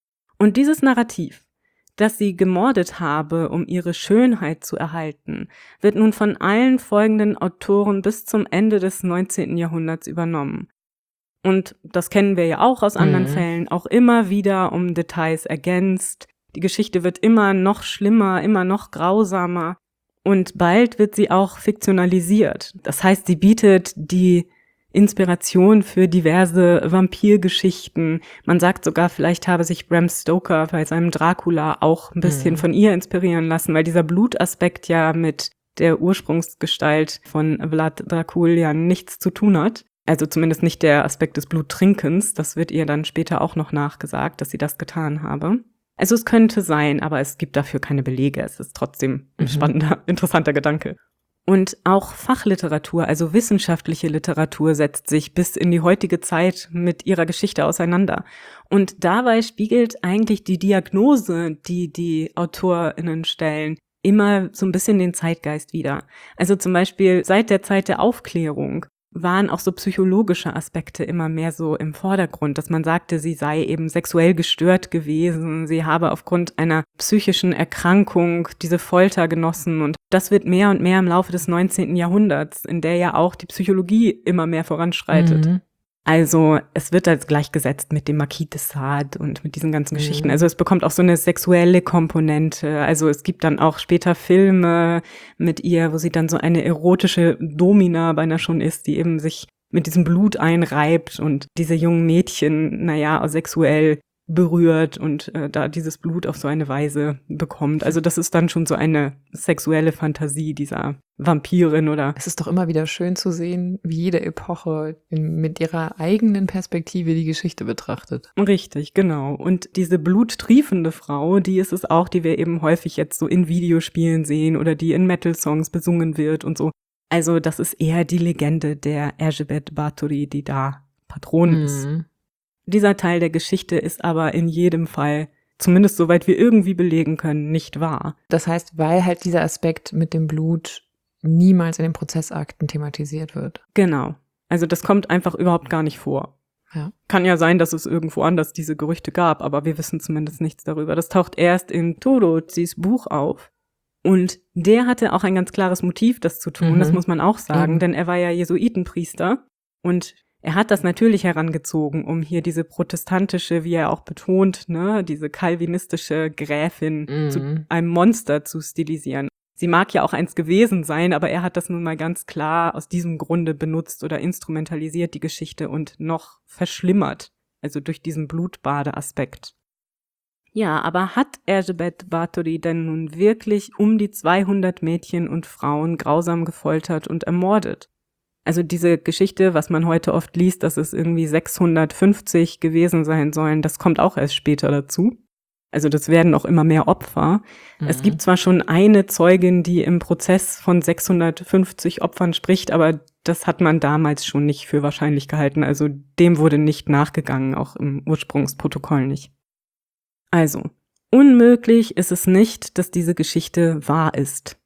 Und dieses Narrativ, dass sie gemordet habe, um ihre Schönheit zu erhalten, wird nun von allen folgenden Autoren bis zum Ende des 19. Jahrhunderts übernommen. Und das kennen wir ja auch aus anderen Fällen, auch immer wieder um Details ergänzt. Die Geschichte wird immer noch schlimmer, immer noch grausamer. Und bald wird sie auch fiktionalisiert. Das heißt, sie bietet die Inspiration für diverse Vampirgeschichten. Man sagt sogar, vielleicht habe sich Bram Stoker bei seinem Dracula auch ein bisschen von ihr inspirieren lassen, weil dieser Blutaspekt ja mit der Ursprungsgestalt von Vlad Dracul ja nichts zu tun hat. Also zumindest nicht der Aspekt des Bluttrinkens. Das wird ihr dann später auch noch nachgesagt, dass sie das getan habe. Also es könnte sein, aber es gibt dafür keine Belege. Es ist trotzdem ein spannender, interessanter Gedanke. Und auch Fachliteratur, also wissenschaftliche Literatur, setzt sich bis in die heutige Zeit mit ihrer Geschichte auseinander. Und dabei spiegelt eigentlich die Diagnose, die die AutorInnen stellen, immer so ein bisschen den Zeitgeist wider. Also zum Beispiel seit der Zeit der Aufklärung waren auch so psychologische Aspekte immer mehr so im Vordergrund, dass man sagte, sie sei eben sexuell gestört gewesen, sie habe aufgrund einer psychischen Erkrankung diese Folter genossen und das wird mehr und mehr im Laufe des 19. Jahrhunderts, in der ja auch die Psychologie immer mehr voranschreitet. Also es wird als gleichgesetzt mit dem Marquis de Sade und mit diesen ganzen Geschichten. Also es bekommt auch so eine sexuelle Komponente. Also es gibt dann auch später Filme mit ihr, wo sie dann so eine erotische Domina beinahe schon ist, die eben sich mit diesem Blut einreibt und diese jungen Mädchen, sexuell berührt und da dieses Blut auf so eine Weise bekommt. Also das ist dann schon so eine sexuelle Fantasie dieser Vampirin oder... Es ist doch immer wieder schön zu sehen, wie jede Epoche mit ihrer eigenen Perspektive die Geschichte betrachtet. Richtig, genau. Und diese bluttriefende Frau, die ist es auch, die wir eben häufig jetzt so in Videospielen sehen oder die in Metal-Songs besungen wird und so. Also das ist eher die Legende der Erzsébet Báthory, die da Patron ist. Dieser Teil der Geschichte ist aber in jedem Fall, zumindest soweit wir irgendwie belegen können, nicht wahr. Das heißt, weil halt dieser Aspekt mit dem Blut niemals in den Prozessakten thematisiert wird. Genau. Also das kommt einfach überhaupt gar nicht vor. Ja. Kann ja sein, dass es irgendwo anders diese Gerüchte gab, aber wir wissen zumindest nichts darüber. Das taucht erst in Turozis Buch auf. Und der hatte auch ein ganz klares Motiv, das zu tun, das muss man auch sagen, Eben. denn er war ja Jesuitenpriester und er hat das natürlich herangezogen, um hier diese protestantische, wie er auch betont, ne, diese calvinistische Gräfin zu einem Monster zu stilisieren. Sie mag ja auch eins gewesen sein, aber er hat das nun mal ganz klar aus diesem Grunde benutzt oder instrumentalisiert, die Geschichte, und noch verschlimmert, also durch diesen Blutbadeaspekt. Ja, aber hat Erzsébet Báthory denn nun wirklich um die 200 Mädchen und Frauen grausam gefoltert und ermordet? Also diese Geschichte, was man heute oft liest, dass es irgendwie 650 gewesen sein sollen, das kommt auch erst später dazu. Also das werden auch immer mehr Opfer. Es gibt zwar schon eine Zeugin, die im Prozess von 650 Opfern spricht, aber das hat man damals schon nicht für wahrscheinlich gehalten. Also dem wurde nicht nachgegangen, auch im Ursprungsprotokoll nicht. Also, unmöglich ist es nicht, dass diese Geschichte wahr ist.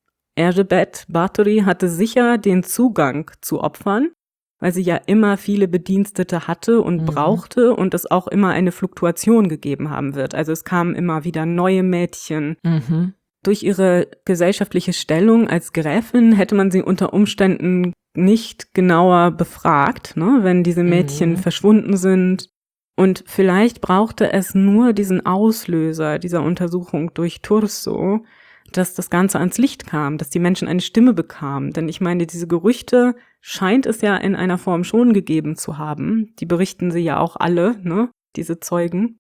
Erzsébet Báthory hatte sicher den Zugang zu Opfern, weil sie ja immer viele Bedienstete hatte und brauchte und es auch immer eine Fluktuation gegeben haben wird. Also es kamen immer wieder neue Mädchen. Durch ihre gesellschaftliche Stellung als Gräfin hätte man sie unter Umständen nicht genauer befragt, ne, wenn diese Mädchen verschwunden sind. Und vielleicht brauchte es nur diesen Auslöser dieser Untersuchung durch Thurso, dass das Ganze ans Licht kam, dass die Menschen eine Stimme bekamen. Denn ich meine, diese Gerüchte scheint es ja in einer Form schon gegeben zu haben. Die berichten sie ja auch alle, ne, diese Zeugen.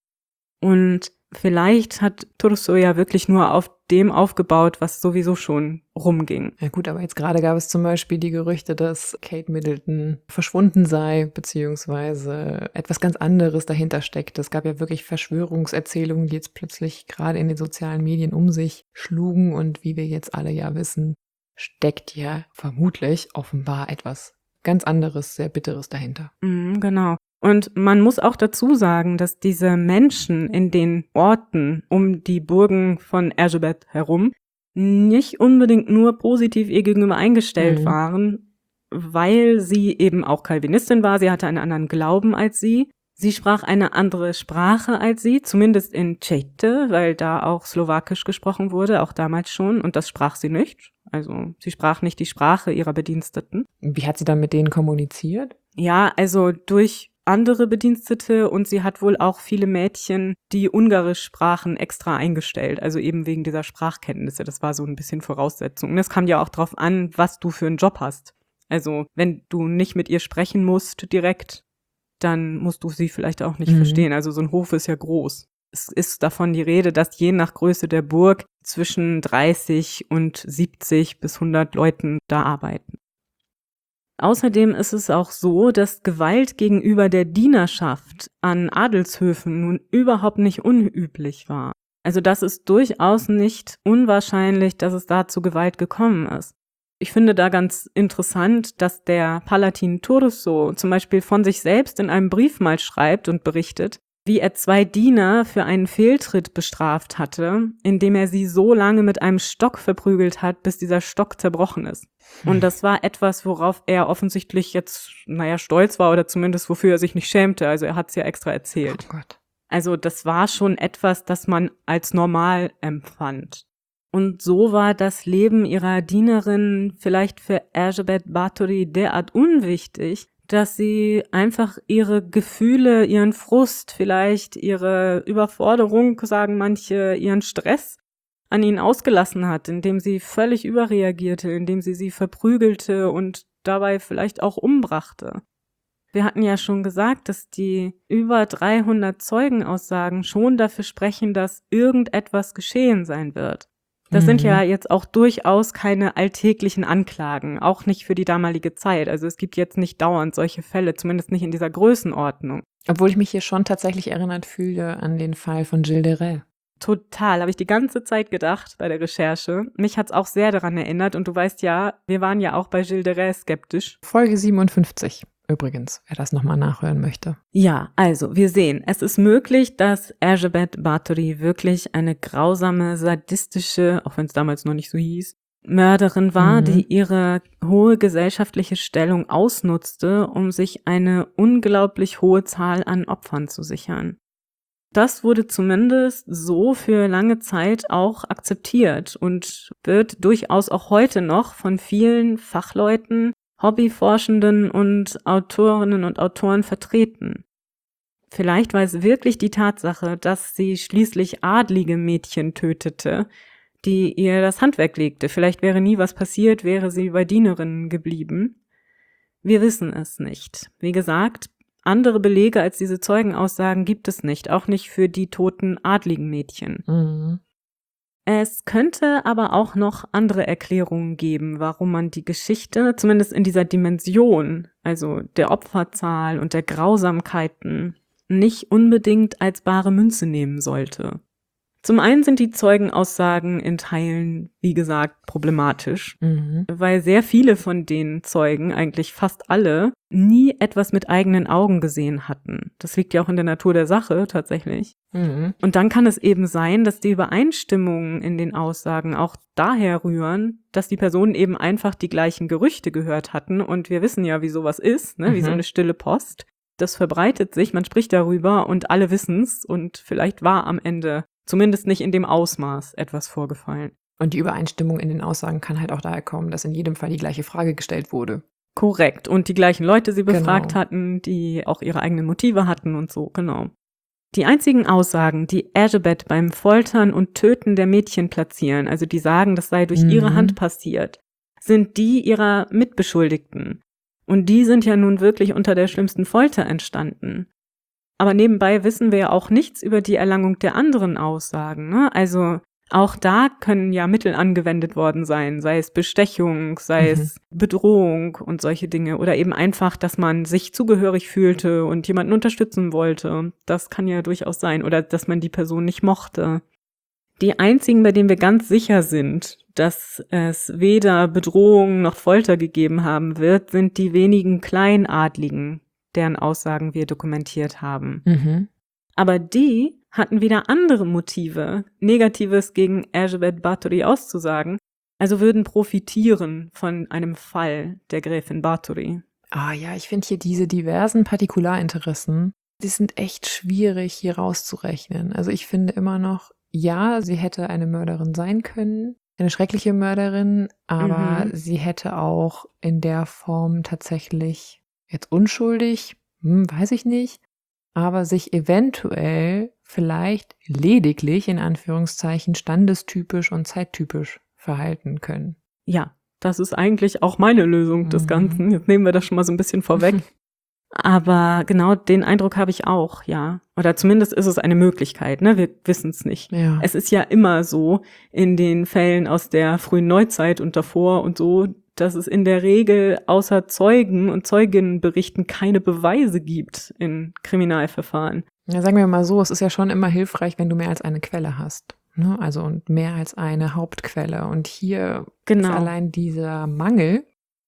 Und vielleicht hat Thurso ja wirklich nur auf dem aufgebaut, was sowieso schon rumging. Ja gut, aber jetzt gerade gab es zum Beispiel die Gerüchte, dass Kate Middleton verschwunden sei, beziehungsweise etwas ganz anderes dahinter steckt. Es gab ja wirklich Verschwörungserzählungen, die jetzt plötzlich gerade in den sozialen Medien um sich schlugen. Und wie wir jetzt alle ja wissen, steckt ja vermutlich offenbar etwas ganz anderes, sehr Bitteres dahinter. Genau. Und man muss auch dazu sagen, dass diese Menschen in den Orten um die Burgen von Erzsébet herum nicht unbedingt nur positiv ihr gegenüber eingestellt waren, weil sie eben auch Calvinistin war. Sie hatte einen anderen Glauben als sie. Sie sprach eine andere Sprache als sie, zumindest in Čejte, weil da auch Slowakisch gesprochen wurde, auch damals schon. Und das sprach sie nicht. Also sie sprach nicht die Sprache ihrer Bediensteten. Wie hat sie dann mit denen kommuniziert? Ja, also durch andere Bedienstete, und sie hat wohl auch viele Mädchen, die Ungarisch sprachen, extra eingestellt, also eben wegen dieser Sprachkenntnisse. Das war so ein bisschen Voraussetzung. Und es kam ja auch drauf an, was du für einen Job hast. Also wenn du nicht mit ihr sprechen musst direkt, dann musst du sie vielleicht auch nicht verstehen. Also so ein Hof ist ja groß. Es ist davon die Rede, dass je nach Größe der Burg zwischen 30 und 70 bis 100 Leuten da arbeiten. Außerdem ist es auch so, dass Gewalt gegenüber der Dienerschaft an Adelshöfen nun überhaupt nicht unüblich war. Also das ist durchaus nicht unwahrscheinlich, dass es da zu Gewalt gekommen ist. Ich finde da ganz interessant, dass der Palatin Thurso zum Beispiel von sich selbst in einem Brief mal schreibt und berichtet, wie er 2 Diener für einen Fehltritt bestraft hatte, indem er sie so lange mit einem Stock verprügelt hat, bis dieser Stock zerbrochen ist. Und das war etwas, worauf er offensichtlich jetzt, stolz war oder zumindest wofür er sich nicht schämte. Also er hat es ja extra erzählt. Oh Gott. Also das war schon etwas, das man als normal empfand. Und so war das Leben ihrer Dienerin vielleicht für Erzsébet Báthory derart unwichtig, dass sie einfach ihre Gefühle, ihren Frust, vielleicht ihre Überforderung, sagen manche, ihren Stress an ihnen ausgelassen hat, indem sie völlig überreagierte, indem sie verprügelte und dabei vielleicht auch umbrachte. Wir hatten ja schon gesagt, dass die über 300 Zeugenaussagen schon dafür sprechen, dass irgendetwas geschehen sein wird. Das sind ja jetzt auch durchaus keine alltäglichen Anklagen, auch nicht für die damalige Zeit. Also es gibt jetzt nicht dauernd solche Fälle, zumindest nicht in dieser Größenordnung. Obwohl ich mich hier schon tatsächlich erinnert fühle an den Fall von Gilles de Rais. Total, habe ich die ganze Zeit gedacht bei der Recherche. Mich hat's auch sehr daran erinnert und du weißt ja, wir waren ja auch bei Gilles de Rais skeptisch. Folge 57 übrigens, wer das nochmal nachhören möchte. Ja, also wir sehen, es ist möglich, dass Erzsébet Báthory wirklich eine grausame, sadistische, auch wenn es damals noch nicht so hieß, Mörderin war, die ihre hohe gesellschaftliche Stellung ausnutzte, um sich eine unglaublich hohe Zahl an Opfern zu sichern. Das wurde zumindest so für lange Zeit auch akzeptiert und wird durchaus auch heute noch von vielen Fachleuten, Hobbyforschenden und Autorinnen und Autoren vertreten. Vielleicht war es wirklich die Tatsache, dass sie schließlich adlige Mädchen tötete, die ihr das Handwerk legte. Vielleicht wäre nie was passiert, wäre sie bei Dienerinnen geblieben. Wir wissen es nicht. Wie gesagt, andere Belege als diese Zeugenaussagen gibt es nicht, auch nicht für die toten adligen Mädchen. Mhm. Es könnte aber auch noch andere Erklärungen geben, warum man die Geschichte, zumindest in dieser Dimension, also der Opferzahl und der Grausamkeiten, nicht unbedingt als bare Münze nehmen sollte. Zum einen sind die Zeugenaussagen in Teilen, wie gesagt, problematisch, weil sehr viele von den Zeugen, eigentlich fast alle, nie etwas mit eigenen Augen gesehen hatten. Das liegt ja auch in der Natur der Sache tatsächlich. Und dann kann es eben sein, dass die Übereinstimmungen in den Aussagen auch daher rühren, dass die Personen eben einfach die gleichen Gerüchte gehört hatten. Und wir wissen ja, wie sowas ist, ne? Wie so eine stille Post. Das verbreitet sich, man spricht darüber und alle wissen's und vielleicht war am Ende zumindest nicht in dem Ausmaß etwas vorgefallen. Und die Übereinstimmung in den Aussagen kann halt auch daher kommen, dass in jedem Fall die gleiche Frage gestellt wurde. Korrekt. Und die gleichen Leute sie befragt hatten, die auch ihre eigenen Motive hatten und so, genau. Die einzigen Aussagen, die Erzsébet beim Foltern und Töten der Mädchen platzieren, also die sagen, das sei durch ihre Hand passiert, sind die ihrer Mitbeschuldigten. Und die sind ja nun wirklich unter der schlimmsten Folter entstanden. Aber nebenbei wissen wir ja auch nichts über die Erlangung der anderen Aussagen, ne? Also auch da können ja Mittel angewendet worden sein, sei es Bestechung, sei es Bedrohung und solche Dinge. Oder eben einfach, dass man sich zugehörig fühlte und jemanden unterstützen wollte. Das kann ja durchaus sein. Oder dass man die Person nicht mochte. Die einzigen, bei denen wir ganz sicher sind, dass es weder Bedrohung noch Folter gegeben haben wird, sind die wenigen Kleinadligen, deren Aussagen wir dokumentiert haben. Aber die hatten wieder andere Motive, Negatives gegen Erzsébet Báthory auszusagen, also würden profitieren von einem Fall der Gräfin Báthory. Ah ja, ich finde hier diese diversen Partikularinteressen, die sind echt schwierig hier rauszurechnen. Also ich finde immer noch, ja, sie hätte eine Mörderin sein können, eine schreckliche Mörderin, aber sie hätte auch in der Form tatsächlich jetzt unschuldig, weiß ich nicht, aber sich eventuell vielleicht lediglich in Anführungszeichen standestypisch und zeittypisch verhalten können. Ja, das ist eigentlich auch meine Lösung des Ganzen. Jetzt nehmen wir das schon mal so ein bisschen vorweg. Aber genau den Eindruck habe ich auch, ja. Oder zumindest ist es eine Möglichkeit, ne? Wir wissen es nicht. Ja. Es ist ja immer so in den Fällen aus der frühen Neuzeit und davor und so, dass es in der Regel außer Zeugen und Zeuginnenberichten keine Beweise gibt in Kriminalverfahren. Ja, sagen wir mal so, es ist ja schon immer hilfreich, wenn du mehr als eine Quelle hast. Ne? Also und mehr als eine Hauptquelle. Und hier ist allein dieser Mangel,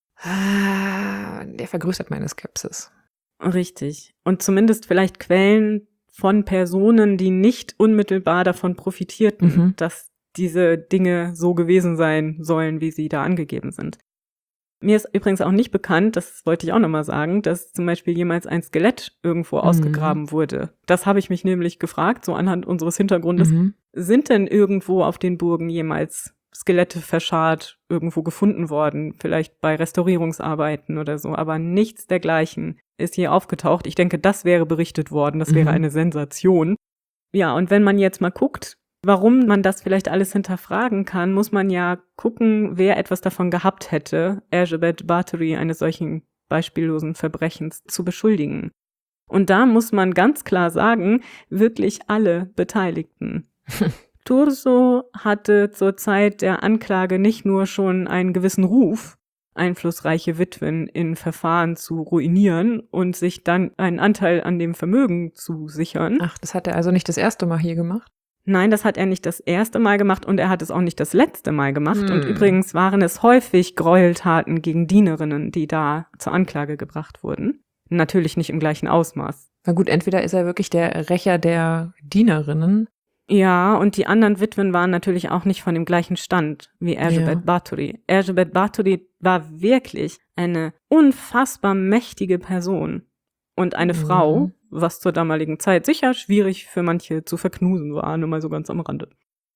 der vergrößert meine Skepsis. Richtig. Und zumindest vielleicht Quellen von Personen, die nicht unmittelbar davon profitierten, dass diese Dinge so gewesen sein sollen, wie sie da angegeben sind. Mir ist übrigens auch nicht bekannt, das wollte ich auch nochmal sagen, dass zum Beispiel jemals ein Skelett irgendwo ausgegraben wurde. Das habe ich mich nämlich gefragt, so anhand unseres Hintergrundes. Sind denn irgendwo auf den Burgen jemals Skelette verscharrt irgendwo gefunden worden? Vielleicht bei Restaurierungsarbeiten oder so, aber nichts dergleichen ist hier aufgetaucht. Ich denke, das wäre berichtet worden, das wäre eine Sensation. Ja, und wenn man jetzt mal guckt, warum man das vielleicht alles hinterfragen kann, muss man ja gucken, wer etwas davon gehabt hätte, Erzsébet Báthory eines solchen beispiellosen Verbrechens zu beschuldigen. Und da muss man ganz klar sagen, wirklich alle Beteiligten. Thurzo hatte zur Zeit der Anklage nicht nur schon einen gewissen Ruf, einflussreiche Witwen in Verfahren zu ruinieren und sich dann einen Anteil an dem Vermögen zu sichern. Ach, das hat er also nicht das erste Mal hier gemacht? Nein, das hat er nicht das erste Mal gemacht und er hat es auch nicht das letzte Mal gemacht. Und übrigens waren es häufig Gräueltaten gegen Dienerinnen, die da zur Anklage gebracht wurden. Natürlich nicht im gleichen Ausmaß. Na gut, entweder ist er wirklich der Rächer der Dienerinnen Ja, und die anderen Witwen waren natürlich auch nicht von dem gleichen Stand wie Erzsébet Báthory. Erzsébet Báthory war wirklich eine unfassbar mächtige Person und eine Frau, was zur damaligen Zeit sicher schwierig für manche zu verknusen war, nur mal so ganz am Rande.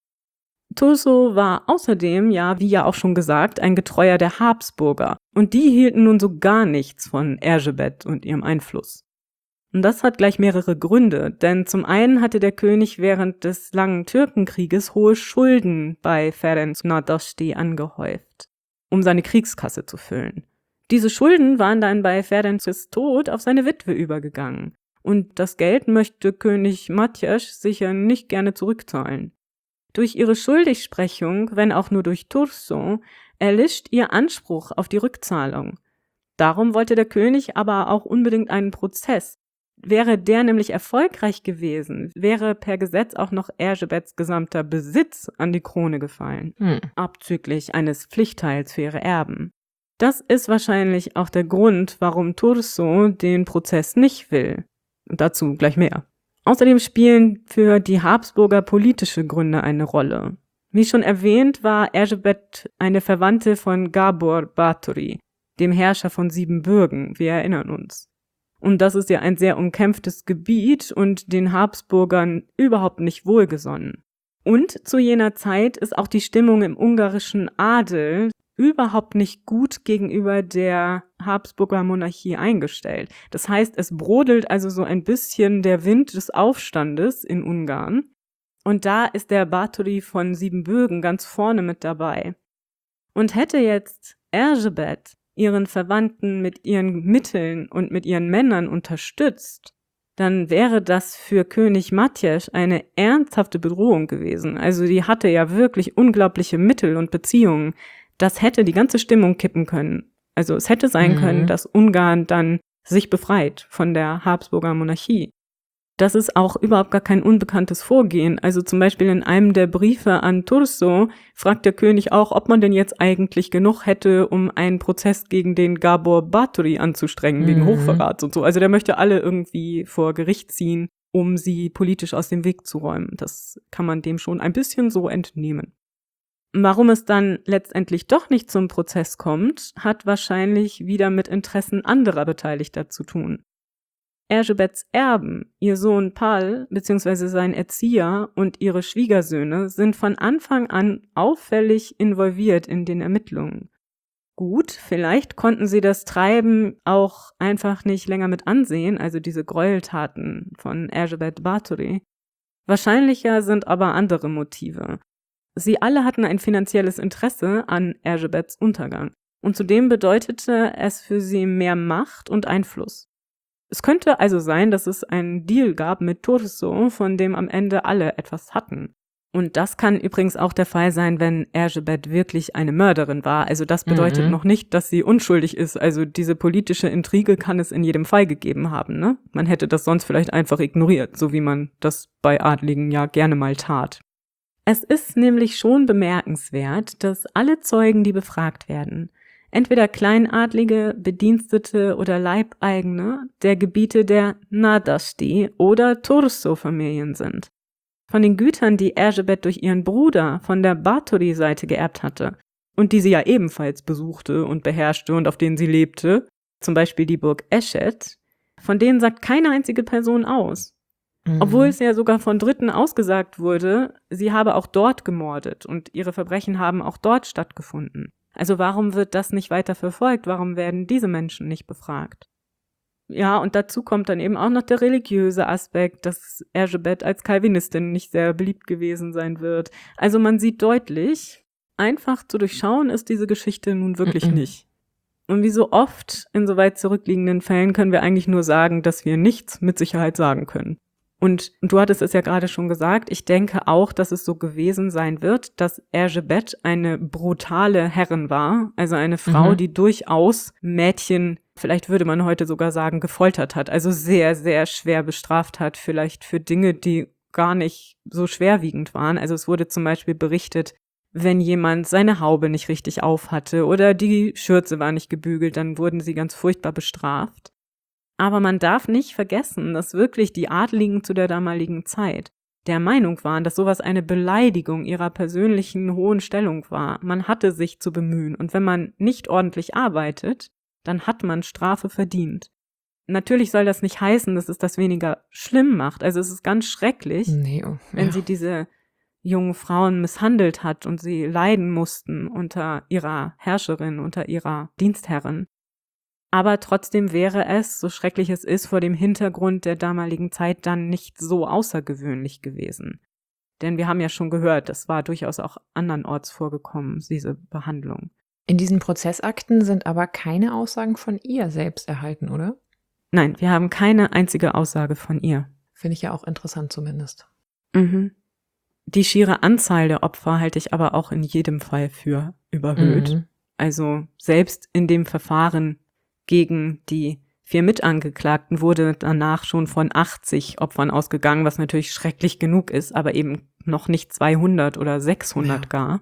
Thurso war außerdem, ja, wie ja auch schon gesagt, ein Getreuer der Habsburger und die hielten nun so gar nichts von Erzsébet und ihrem Einfluss. Und das hat gleich mehrere Gründe, denn zum einen hatte der König während des langen Türkenkrieges hohe Schulden bei Ferenc Nádasdy angehäuft, um seine Kriegskasse zu füllen. Diese Schulden waren dann bei Ferencs Tod auf seine Witwe übergegangen und das Geld möchte König Mátyás sicher nicht gerne zurückzahlen. Durch ihre Schuldigsprechung, wenn auch nur durch Thurso, erlischt ihr Anspruch auf die Rückzahlung. Darum wollte der König aber auch unbedingt einen Prozess. Wäre der nämlich erfolgreich gewesen, wäre per Gesetz auch noch Erzsébets gesamter Besitz an die Krone gefallen, abzüglich eines Pflichtteils für ihre Erben. Das ist wahrscheinlich auch der Grund, warum Thurso den Prozess nicht will. Und dazu gleich mehr. Außerdem spielen für die Habsburger politische Gründe eine Rolle. Wie schon erwähnt, war Erzsébet eine Verwandte von Gábor Báthory, dem Herrscher von Siebenbürgen, wir erinnern uns. Und das ist ja ein sehr umkämpftes Gebiet und den Habsburgern überhaupt nicht wohlgesonnen. Und zu jener Zeit ist auch die Stimmung im ungarischen Adel überhaupt nicht gut gegenüber der Habsburger Monarchie eingestellt. Das heißt, es brodelt also so ein bisschen der Wind des Aufstandes in Ungarn. Und da ist der Báthory von Siebenbürgen ganz vorne mit dabei. Und hätte jetzt Erzsébet ihren Verwandten mit ihren Mitteln und mit ihren Männern unterstützt, dann wäre das für König Mátyás eine ernsthafte Bedrohung gewesen. Also die hatte ja wirklich unglaubliche Mittel und Beziehungen. Das hätte die ganze Stimmung kippen können. Also es hätte sein können, dass Ungarn dann sich befreit von der Habsburger Monarchie. Das ist auch überhaupt gar kein unbekanntes Vorgehen. Also zum Beispiel in einem der Briefe an Thurso fragt der König auch, ob man denn jetzt eigentlich genug hätte, um einen Prozess gegen den Gábor Báthory anzustrengen, wegen Hochverrats und so. Also der möchte alle irgendwie vor Gericht ziehen, um sie politisch aus dem Weg zu räumen. Das kann man dem schon ein bisschen so entnehmen. Warum es dann letztendlich doch nicht zum Prozess kommt, hat wahrscheinlich wieder mit Interessen anderer Beteiligter zu tun. Erzsébets Erben, ihr Sohn Pál bzw. sein Erzieher und ihre Schwiegersöhne sind von Anfang an auffällig involviert in den Ermittlungen. Gut, vielleicht konnten sie das Treiben auch einfach nicht länger mit ansehen, also diese Gräueltaten von Erzsébet Báthory. Wahrscheinlicher sind aber andere Motive. Sie alle hatten ein finanzielles Interesse an Erzsébets Untergang und zudem bedeutete es für sie mehr Macht und Einfluss. Es könnte also sein, dass es einen Deal gab mit Thurso, von dem am Ende alle etwas hatten. Und das kann übrigens auch der Fall sein, wenn Erzsébet wirklich eine Mörderin war. Also das bedeutet noch nicht, dass sie unschuldig ist. Also diese politische Intrige kann es in jedem Fall gegeben haben, ne? Man hätte das sonst vielleicht einfach ignoriert, so wie man das bei Adligen ja gerne mal tat. Es ist nämlich schon bemerkenswert, dass alle Zeugen, die befragt werden, entweder Kleinadlige, Bedienstete oder Leibeigene der Gebiete der Nádasdy oder Thurso-Familien sind. Von den Gütern, die Erzsébet durch ihren Bruder von der Báthory-Seite geerbt hatte und die sie ja ebenfalls besuchte und beherrschte und auf denen sie lebte, zum Beispiel die Burg Eschet, von denen sagt keine einzige Person aus. Obwohl es ja sogar von Dritten ausgesagt wurde, sie habe auch dort gemordet und ihre Verbrechen haben auch dort stattgefunden. Also warum wird das nicht weiter verfolgt? Warum werden diese Menschen nicht befragt? Ja, und dazu kommt dann eben auch noch der religiöse Aspekt, dass Erzsébet als Calvinistin nicht sehr beliebt gewesen sein wird. Also man sieht deutlich, einfach zu durchschauen ist diese Geschichte nun wirklich nicht. Und wie so oft in so weit zurückliegenden Fällen können wir eigentlich nur sagen, dass wir nichts mit Sicherheit sagen können. Und du hattest es ja gerade schon gesagt, ich denke auch, dass es so gewesen sein wird, dass Erzsébet eine brutale Herrin war, also eine Frau, die durchaus Mädchen, vielleicht würde man heute sogar sagen, gefoltert hat, also sehr, sehr schwer bestraft hat, vielleicht für Dinge, die gar nicht so schwerwiegend waren. Also es wurde zum Beispiel berichtet, wenn jemand seine Haube nicht richtig aufhatte oder die Schürze war nicht gebügelt, dann wurden sie ganz furchtbar bestraft. Aber man darf nicht vergessen, dass wirklich die Adligen zu der damaligen Zeit, der Meinung waren, dass sowas eine Beleidigung ihrer persönlichen hohen Stellung war. Man hatte sich zu bemühen und wenn man nicht ordentlich arbeitet, dann hat man Strafe verdient. Natürlich soll das nicht heißen, dass es das weniger schlimm macht. Also es ist ganz schrecklich, wenn sie diese jungen Frauen misshandelt hat und sie leiden mussten unter ihrer Herrscherin, unter ihrer Dienstherrin. Aber trotzdem wäre es, so schrecklich es ist, vor dem Hintergrund der damaligen Zeit dann nicht so außergewöhnlich gewesen. Denn wir haben ja schon gehört, das war durchaus auch andernorts vorgekommen, diese Behandlung. In diesen Prozessakten sind aber keine Aussagen von ihr selbst erhalten, oder? Nein, wir haben keine einzige Aussage von ihr. Finde ich ja auch interessant zumindest. Mhm. Die schiere Anzahl der Opfer halte ich aber auch in jedem Fall für überhöht. Mhm. Also selbst in dem Verfahren gegen die 4 Mitangeklagten wurde danach schon von 80 Opfern ausgegangen, was natürlich schrecklich genug ist, aber eben noch nicht 200 oder 600 gar.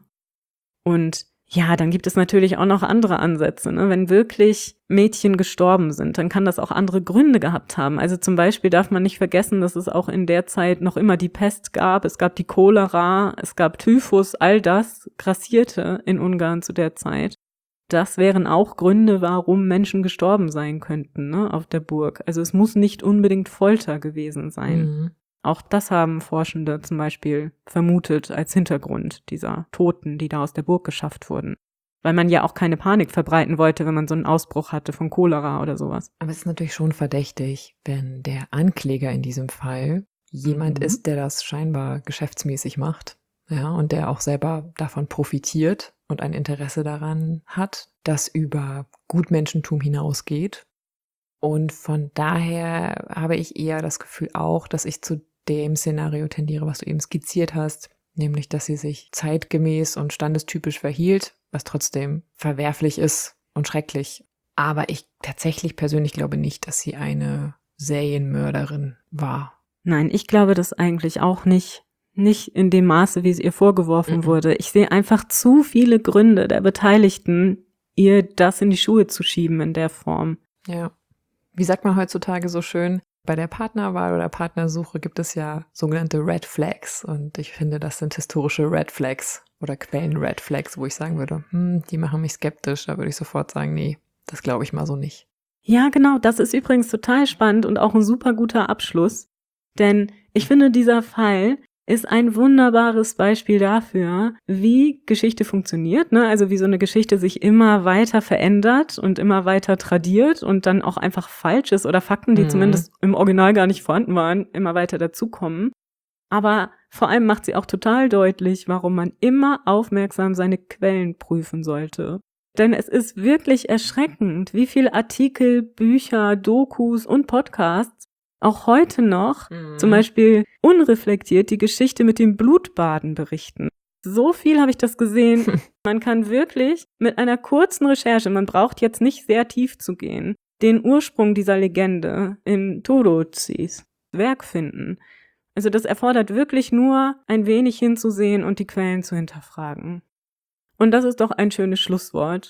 Und ja, dann gibt es natürlich auch noch andere Ansätze. Ne? Wenn wirklich Mädchen gestorben sind, dann kann das auch andere Gründe gehabt haben. Also zum Beispiel darf man nicht vergessen, dass es auch in der Zeit noch immer die Pest gab. Es gab die Cholera, es gab Typhus, all das grassierte in Ungarn zu der Zeit. Das wären auch Gründe, warum Menschen gestorben sein könnten, ne, auf der Burg. Also es muss nicht unbedingt Folter gewesen sein. Mhm. Auch das haben Forschende zum Beispiel vermutet als Hintergrund dieser Toten, die da aus der Burg geschafft wurden. Weil man ja auch keine Panik verbreiten wollte, wenn man so einen Ausbruch hatte von Cholera oder sowas. Aber es ist natürlich schon verdächtig, wenn der Ankläger in diesem Fall jemand ist, der das scheinbar geschäftsmäßig macht, ja, und der auch selber davon profitiert und ein Interesse daran hat, das über Gutmenschentum hinausgeht. Und von daher habe ich eher das Gefühl auch, dass ich zu dem Szenario tendiere, was du eben skizziert hast, nämlich, dass sie sich zeitgemäß und standestypisch verhielt, was trotzdem verwerflich ist und schrecklich. Aber ich tatsächlich persönlich glaube nicht, dass sie eine Serienmörderin war. Nein, ich glaube das eigentlich auch nicht. Nicht in dem Maße, wie es ihr vorgeworfen wurde. Ich sehe einfach zu viele Gründe der Beteiligten, ihr das in die Schuhe zu schieben in der Form. Ja. Wie sagt man heutzutage so schön? Bei der Partnerwahl oder Partnersuche gibt es ja sogenannte Red Flags. Und ich finde, das sind historische Red Flags oder Quellen-Red Flags, wo ich sagen würde, die machen mich skeptisch. Da würde ich sofort sagen, nee, das glaube ich mal so nicht. Ja, genau. Das ist übrigens total spannend und auch ein super guter Abschluss. Denn ich finde, dieser Fall ist ein wunderbares Beispiel dafür, wie Geschichte funktioniert, ne? Also wie so eine Geschichte sich immer weiter verändert und immer weiter tradiert und dann auch einfach falsch ist oder Fakten, die zumindest im Original gar nicht vorhanden waren, immer weiter dazukommen. Aber vor allem macht sie auch total deutlich, warum man immer aufmerksam seine Quellen prüfen sollte. Denn es ist wirklich erschreckend, wie viele Artikel, Bücher, Dokus und Podcasts auch heute noch, zum Beispiel unreflektiert, die Geschichte mit dem Blutbaden berichten. So viel habe ich das gesehen. Man kann wirklich mit einer kurzen Recherche, man braucht jetzt nicht sehr tief zu gehen, den Ursprung dieser Legende in Torozis Werk finden. Also das erfordert wirklich nur ein wenig hinzusehen und die Quellen zu hinterfragen. Und das ist doch ein schönes Schlusswort.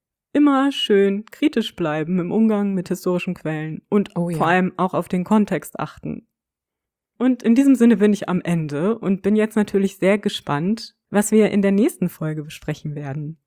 Immer schön kritisch bleiben im Umgang mit historischen Quellen und vor allem auch auf den Kontext achten. Und in diesem Sinne bin ich am Ende und bin jetzt natürlich sehr gespannt, was wir in der nächsten Folge besprechen werden.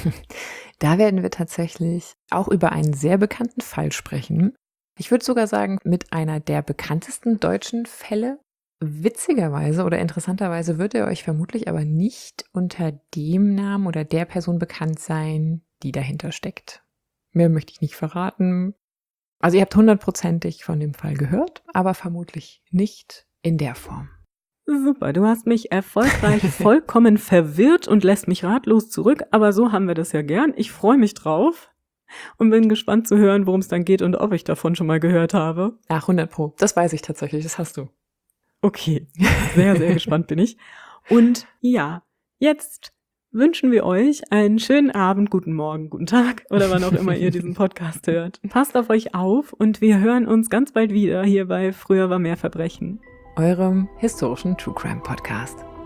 Da werden wir tatsächlich auch über einen sehr bekannten Fall sprechen. Ich würde sogar sagen, mit einer der bekanntesten deutschen Fälle. Witzigerweise oder interessanterweise wird er euch vermutlich aber nicht unter dem Namen oder der Person bekannt sein, die dahinter steckt. Mehr möchte ich nicht verraten. Also ihr habt 100%ig von dem Fall gehört, aber vermutlich nicht in der Form. Super, du hast mich erfolgreich vollkommen verwirrt und lässt mich ratlos zurück, aber so haben wir das ja gern. Ich freue mich drauf und bin gespannt zu hören, worum es dann geht und ob ich davon schon mal gehört habe. Ach, 100%. Das weiß ich tatsächlich, das hast du. Okay, sehr, sehr gespannt bin ich. Und ja, jetzt wünschen wir euch einen schönen Abend, guten Morgen, guten Tag oder wann auch immer ihr diesen Podcast hört. Passt auf euch auf und wir hören uns ganz bald wieder hier bei Früher war mehr Verbrechen. Eurem historischen True Crime Podcast.